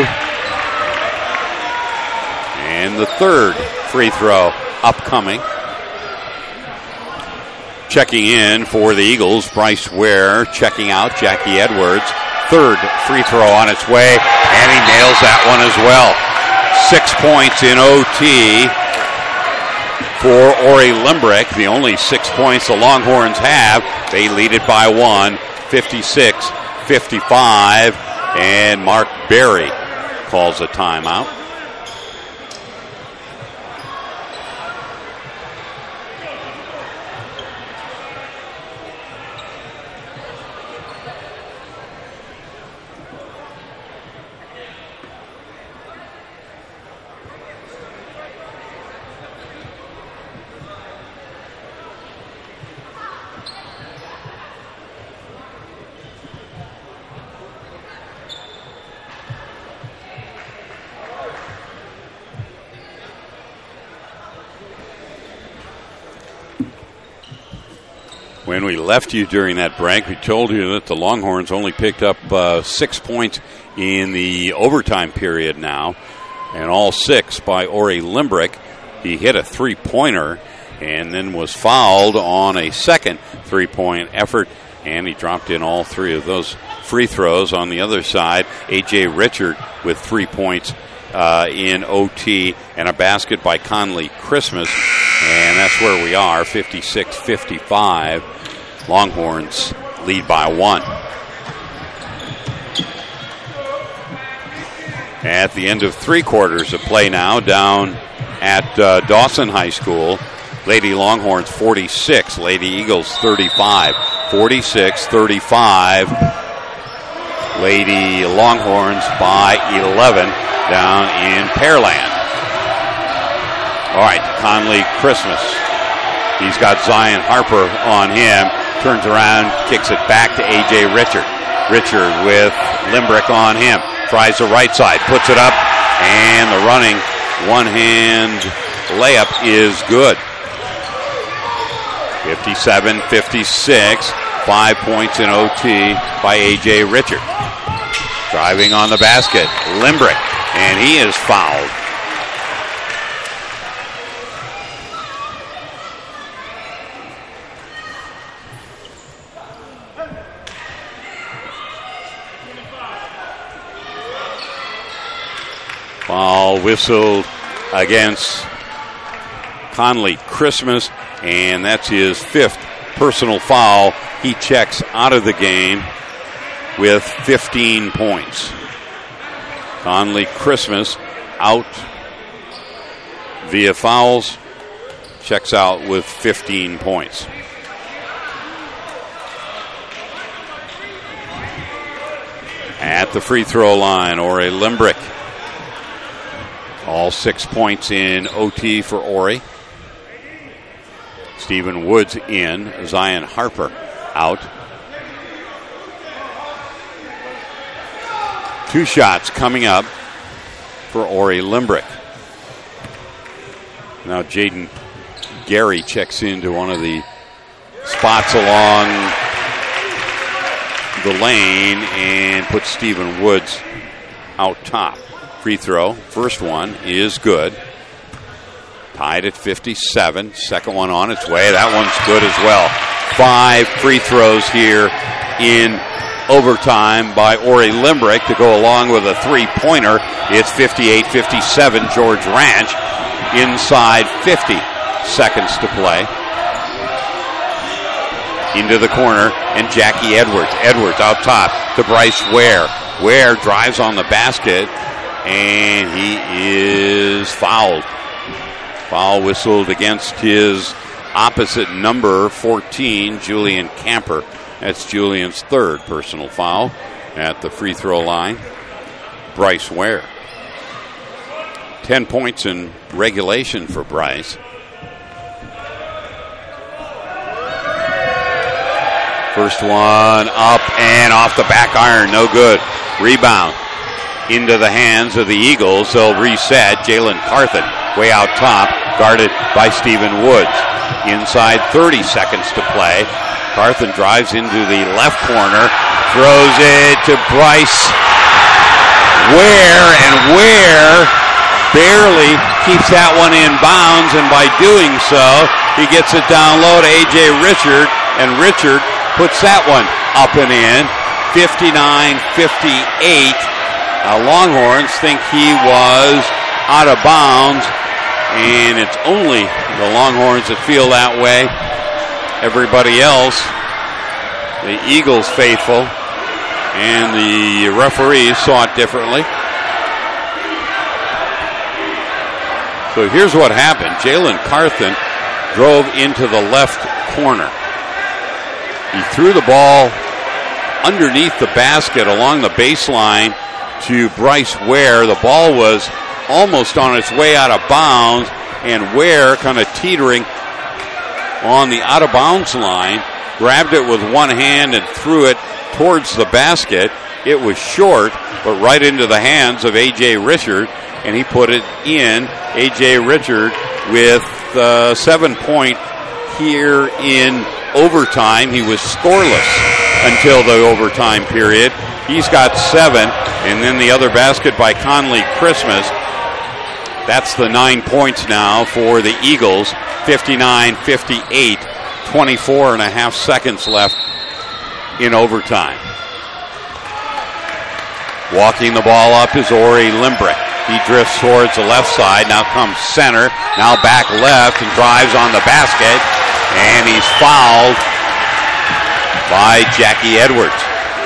And the third free throw upcoming. Checking in for the Eagles, Bryce Ware. Checking out, Jackie Edwards. Third free throw on its way, and he nails that one as well. Six points in O T for Ori Limbrick. The only six points the Longhorns have. They lead it by one, fifty-six fifty-five, and Mark Berry calls a timeout. When we left you during that break, we told you that the Longhorns only picked up uh, six points in the overtime period now, and all six by Ori Limbrick. He hit a three-pointer and then was fouled on a second three-point effort, and he dropped in all three of those free throws. On the other side, A J Richard with three points uh, in O T and a basket by Conley Christmas, and that's where we are, fifty-six fifty-five. Longhorns lead by one. At the end of three quarters of play now, down at uh, Dawson High School, Lady Longhorns forty-six, Lady Eagles thirty-five. forty-six thirty-five. Lady Longhorns by eleven down in Pearland. All right, Conley Christmas. He's got Zion Harper on him. Turns around, kicks it back to A J Richard. Richard with Limbrick on him. Tries the right side, puts it up, and the running one-hand layup is good. fifty-seven fifty-six. Five points in O T by A J Richard. Driving on the basket, Limbrick, and he is fouled. Foul whistled against Conley Christmas, and that's his fifth personal foul. He checks out of the game with fifteen points. Conley Christmas out via fouls, checks out with fifteen points. At the free throw line, Ori Limbrick. All six points in O T for Ori. Stephen Woods in. Zion Harper out. Two shots coming up for Ori Limbrick. Now Jaden Gary checks into one of the spots along the lane and puts Stephen Woods out top. Free throw, first one is good. Tied at fifty-seven. Second one on its way. That one's good as well. Five free throws here in overtime by Ori Limbrick to go along with a three-pointer. It's fifty-eight fifty-seven. George Ranch inside fifty seconds to play. into the corner, and Jackie Edwards. Edwards out top to Bryce Ware. Ware drives on the basket, and he is fouled. Foul whistled against his opposite number fourteen, Julian Camper. That's Julian's third personal foul at the free throw line. Bryce Ware. Ten points in regulation for Bryce. First one up and off the back iron, no good. Rebound into the hands of the Eagles. They'll reset. Jalen Carthen way out top, guarded by Stephen Woods. Inside thirty seconds to play. Carthen drives into the left corner, throws it to Bryce Ware, and Ware barely keeps that one in bounds, and by doing so, he gets it down low to A J Richard, and Richard puts that one up and in. fifty-nine fifty-eight. Uh, Longhorns think he was out of bounds, and it's only the Longhorns that feel that way. Everybody else, the Eagles faithful, and the referees saw it differently. So here's what happened. Jalen Carthen drove into the left corner. He threw the ball underneath the basket along the baseline to Bryce Ware. The ball was almost on its way out of bounds, and Ware, kind of teetering on the out of bounds line, grabbed it with one hand and threw it towards the basket. It was short, but right into the hands of A J Richard, and he put it in. A J Richard with uh, seven point here in overtime. He was scoreless until the overtime period. He's got seven, and then the other basket by Conley Christmas. That's the nine points now for the Eagles. fifty-nine fifty-eight, twenty-four and a half seconds left in overtime. Walking the ball up is Ori Limbrick. He drifts towards the left side, now comes center, now back left and drives on the basket, and he's fouled by Jackie Edwards.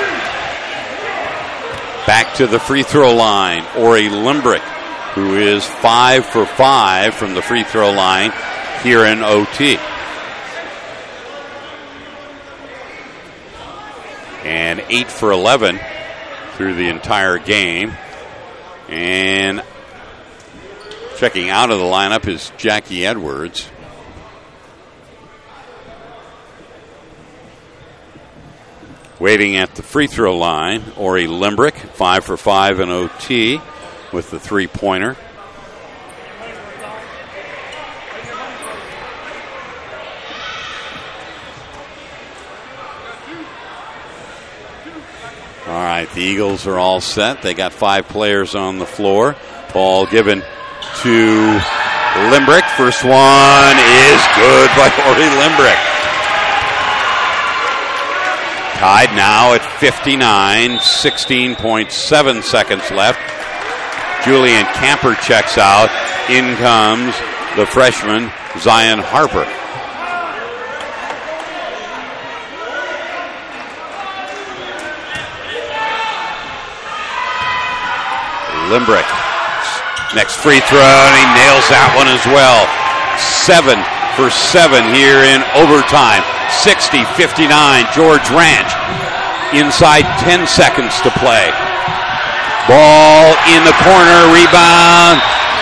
Back to the free throw line, Ori Limbrick, who is five for five from the free throw line here in O T. And eight for eleven through the entire game. And checking out of the lineup is Jackie Edwards. Waiting at the free throw line, Ori Limbrick, five for five in O T with the three-pointer. All right, the Eagles are all set. They got five players on the floor. Ball given to Limbrick. First one is good by Ori Limbrick. Tied now at fifty-nine, sixteen point seven seconds left. Julian Camper checks out. In comes the freshman, Zion Harper. Limbrick. Next free throw, and he nails that one as well. Seven for seven here in overtime. sixty fifty-nine, George Ranch. Inside ten seconds to play. Ball in the corner, rebound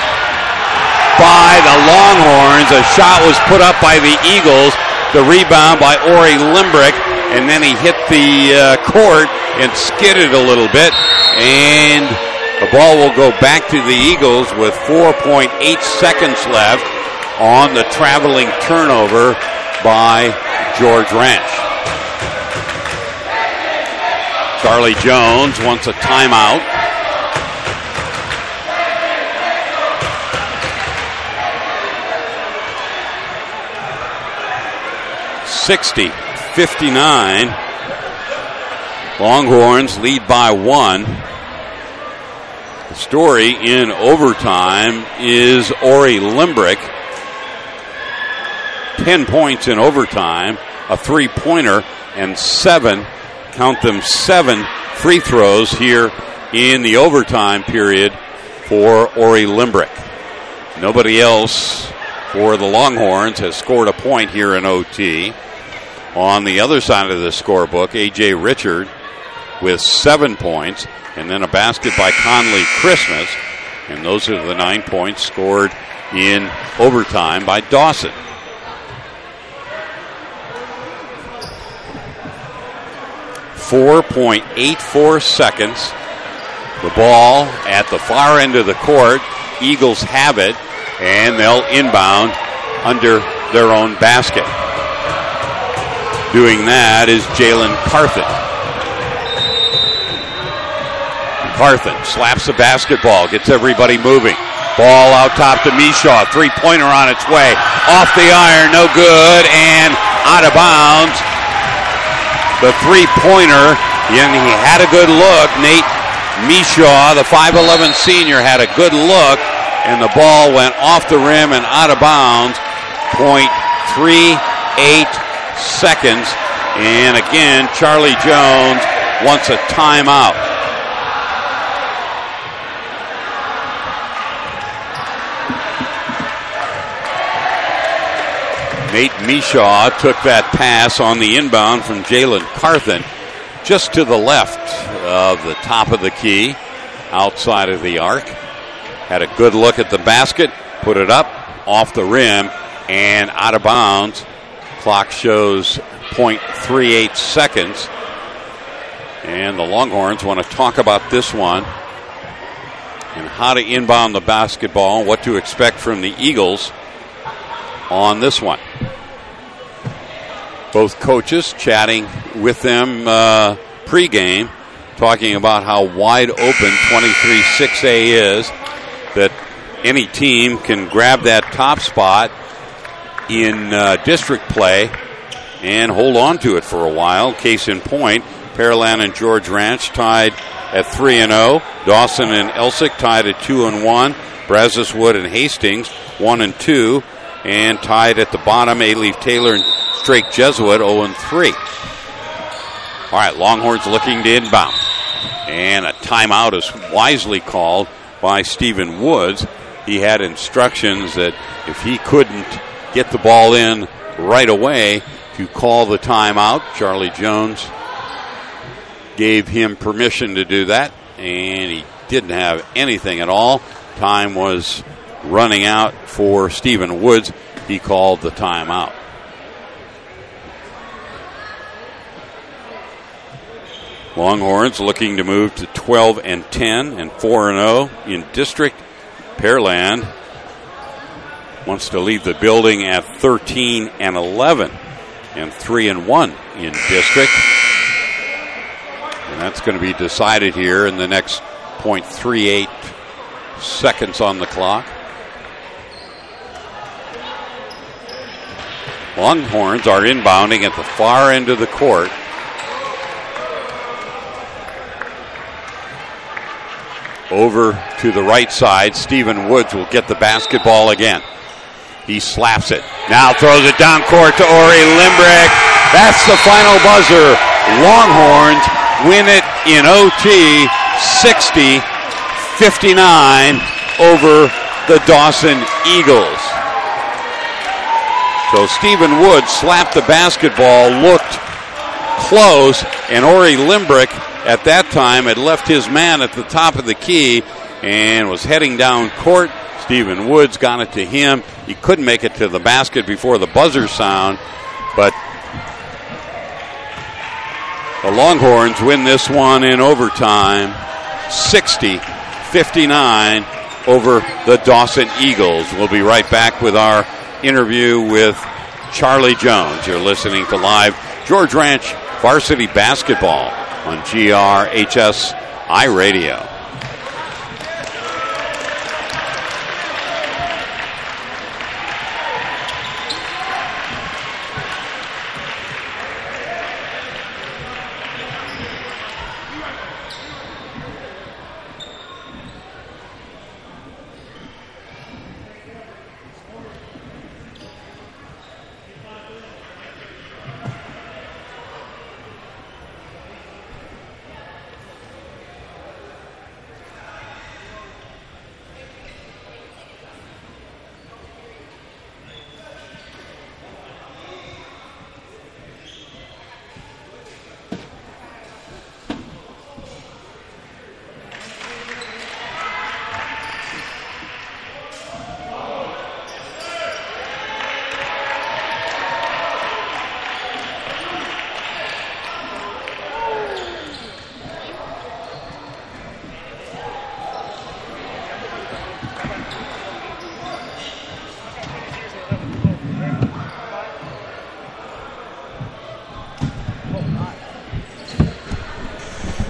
by the Longhorns. A shot was put up by the Eagles. The rebound by Ori Limbrick, and then he hit the uh, court and skidded a little bit, and the ball will go back to the Eagles with four point eight seconds left on the traveling turnover by George Ranch. Charlie Jones wants a timeout. sixty fifty-nine. Longhorns lead by one. The story in overtime is Ori Limbrick. Ten points in overtime. a three-pointer, and seven, count them seven free throws here in the overtime period for Ori Limbrick. Nobody else for the Longhorns has scored a point here in O T. On the other side of the scorebook, A J Richard with seven points, and then a basket by Conley Christmas. And those are the nine points scored in overtime by Dawson. four point eight four seconds. The ball at the far end of the court. Eagles have it, and they'll inbound under their own basket. Doing that is Jalen Carthen. Carthen slaps the basketball, gets everybody moving. Ball out top to Mishaw. Three-pointer on its way. Off the iron, no good, and out of bounds. The three-pointer, and he had a good look. Nate Mishaw, the five eleven senior, had a good look, and the ball went off the rim and out of bounds. point three eight seconds. And again, Charlie Jones wants a timeout. Nate Mishaw took that pass on the inbound from Jalen Carthen just to the left of the top of the key, outside of the arc. Had a good look at the basket, put it up, off the rim, and out of bounds. Clock shows point three eight seconds. And the Longhorns want to talk about this one and how to inbound the basketball, what to expect from the Eagles on this one. Both coaches chatting with them uh, pregame, talking about how wide open twenty-three six A is, that any team can grab that top spot in uh, district play and hold on to it for a while. Case in point, Pearland and George Ranch tied at three and oh. Dawson and Elsick tied at two and one. Brazos Wood and Hastings one and two. And tied at the bottom, A-Leaf Taylor and Drake Jesuit oh and three. All right, Longhorns looking to inbound. And a timeout is wisely called by Stephen Woods. He had instructions that if he couldn't get the ball in right away, to call the timeout. Charlie Jones gave him permission to do that, and he didn't have anything at all. Time was running out for Stephen Woods. He called the timeout. Longhorns looking to move to twelve and ten and four and oh in district. Pearland wants to leave the building at thirteen and eleven and three and one in district. And that's going to be decided here in the next point three eight seconds on the clock. Longhorns are inbounding at the far end of the court. Over to the right side, Stephen Woods will get the basketball again. He slaps it. Now throws it down court to Ori Limbrick. That's the final buzzer. Longhorns win it in O T, sixty fifty-nine over the Dawson Eagles. So Stephen Woods slapped the basketball, looked close, and Ori Limbrick at that time had left his man at the top of the key and was heading down court. Stephen Woods got it to him. He couldn't make it to the basket before the buzzer sound, but the Longhorns win this one in overtime, sixty fifty-nine over the Dawson Eagles. We'll be right back with our interview with Charlie Jones. You're listening to live George Ranch Varsity Basketball on G R H S I Radio.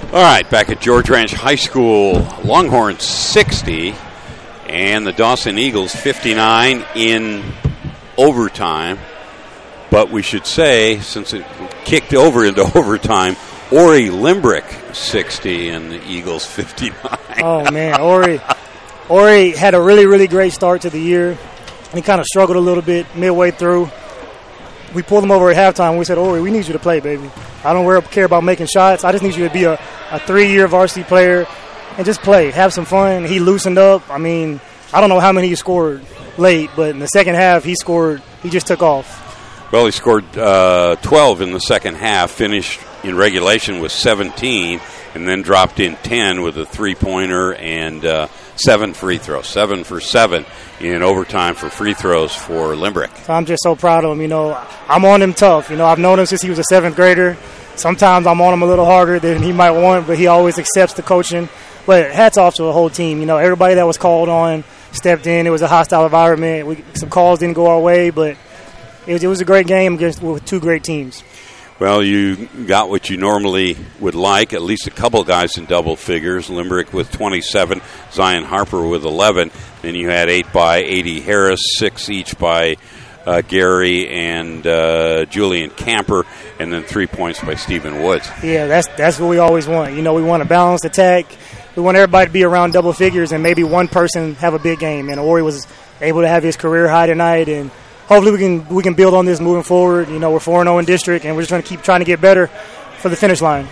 All right, back at George Ranch High School, Longhorns sixty and the Dawson Eagles fifty-nine in overtime. But we should say, since it kicked over into overtime, Ori Limbrick sixty and the Eagles fifty-nine. Oh, man, Ori, Ori had a really, really great start to the year. And he kind of struggled a little bit midway through. We pulled him over at halftime. We said, Ori, we need you to play, baby. I don't care about making shots. I just need you to be a, a three-year varsity player and just play, have some fun. He loosened up. I mean, I don't know how many he scored late, but in the second half, he scored. He just took off. Well, he scored uh, twelve in the second half, finished in regulation with seventeen, and then dropped in ten with a three-pointer and uh, seven free throws. Seven for seven in overtime for free throws for Limbrick. So I'm just so proud of him. You know, I'm on him tough. You know, I've known him since he was a seventh grader. Sometimes I'm on him a little harder than he might want, but he always accepts the coaching. But hats off to the whole team. You know, everybody that was called on stepped in. It was a hostile environment. We, some calls didn't go our way, but it was, it was a great game against with two great teams. Well, you got what you normally would like, at least a couple guys in double figures. Limbrick with twenty-seven, Zion Harper with eleven. Then you had eight by A D Harris, six each by uh, Gary and uh, Julian Camper, and then three points by Stephen Woods. Yeah, that's that's what we always want. You know, we want a balanced attack. We want everybody to be around double figures and maybe one person have a big game. And Ori was able to have his career high tonight, and hopefully we can we can build on this moving forward. You know, we're four and oh in district, and we're just trying to keep trying to get better for the finish line.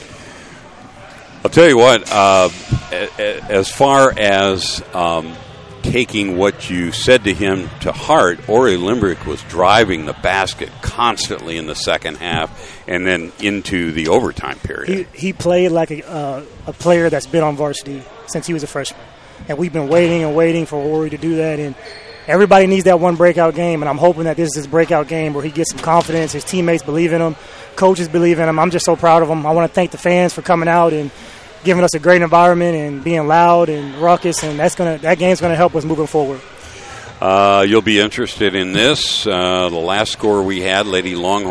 I'll tell you what, uh, as far as um, taking what you said to him to heart, Ori Limbrick was driving the basket constantly in the second half and then into the overtime period. He, he played like a, uh, a player that's been on varsity since he was a freshman. And we've been waiting and waiting for Ori to do that, and everybody needs that one breakout game, and I'm hoping that this is his breakout game where he gets some confidence, his teammates believe in him, coaches believe in him. I'm just so proud of him. I want to thank the fans for coming out and giving us a great environment and being loud and raucous, and that's gonna that game's going to help us moving forward. Uh, you'll be interested in this. Uh, the last score we had, Lady Longhorn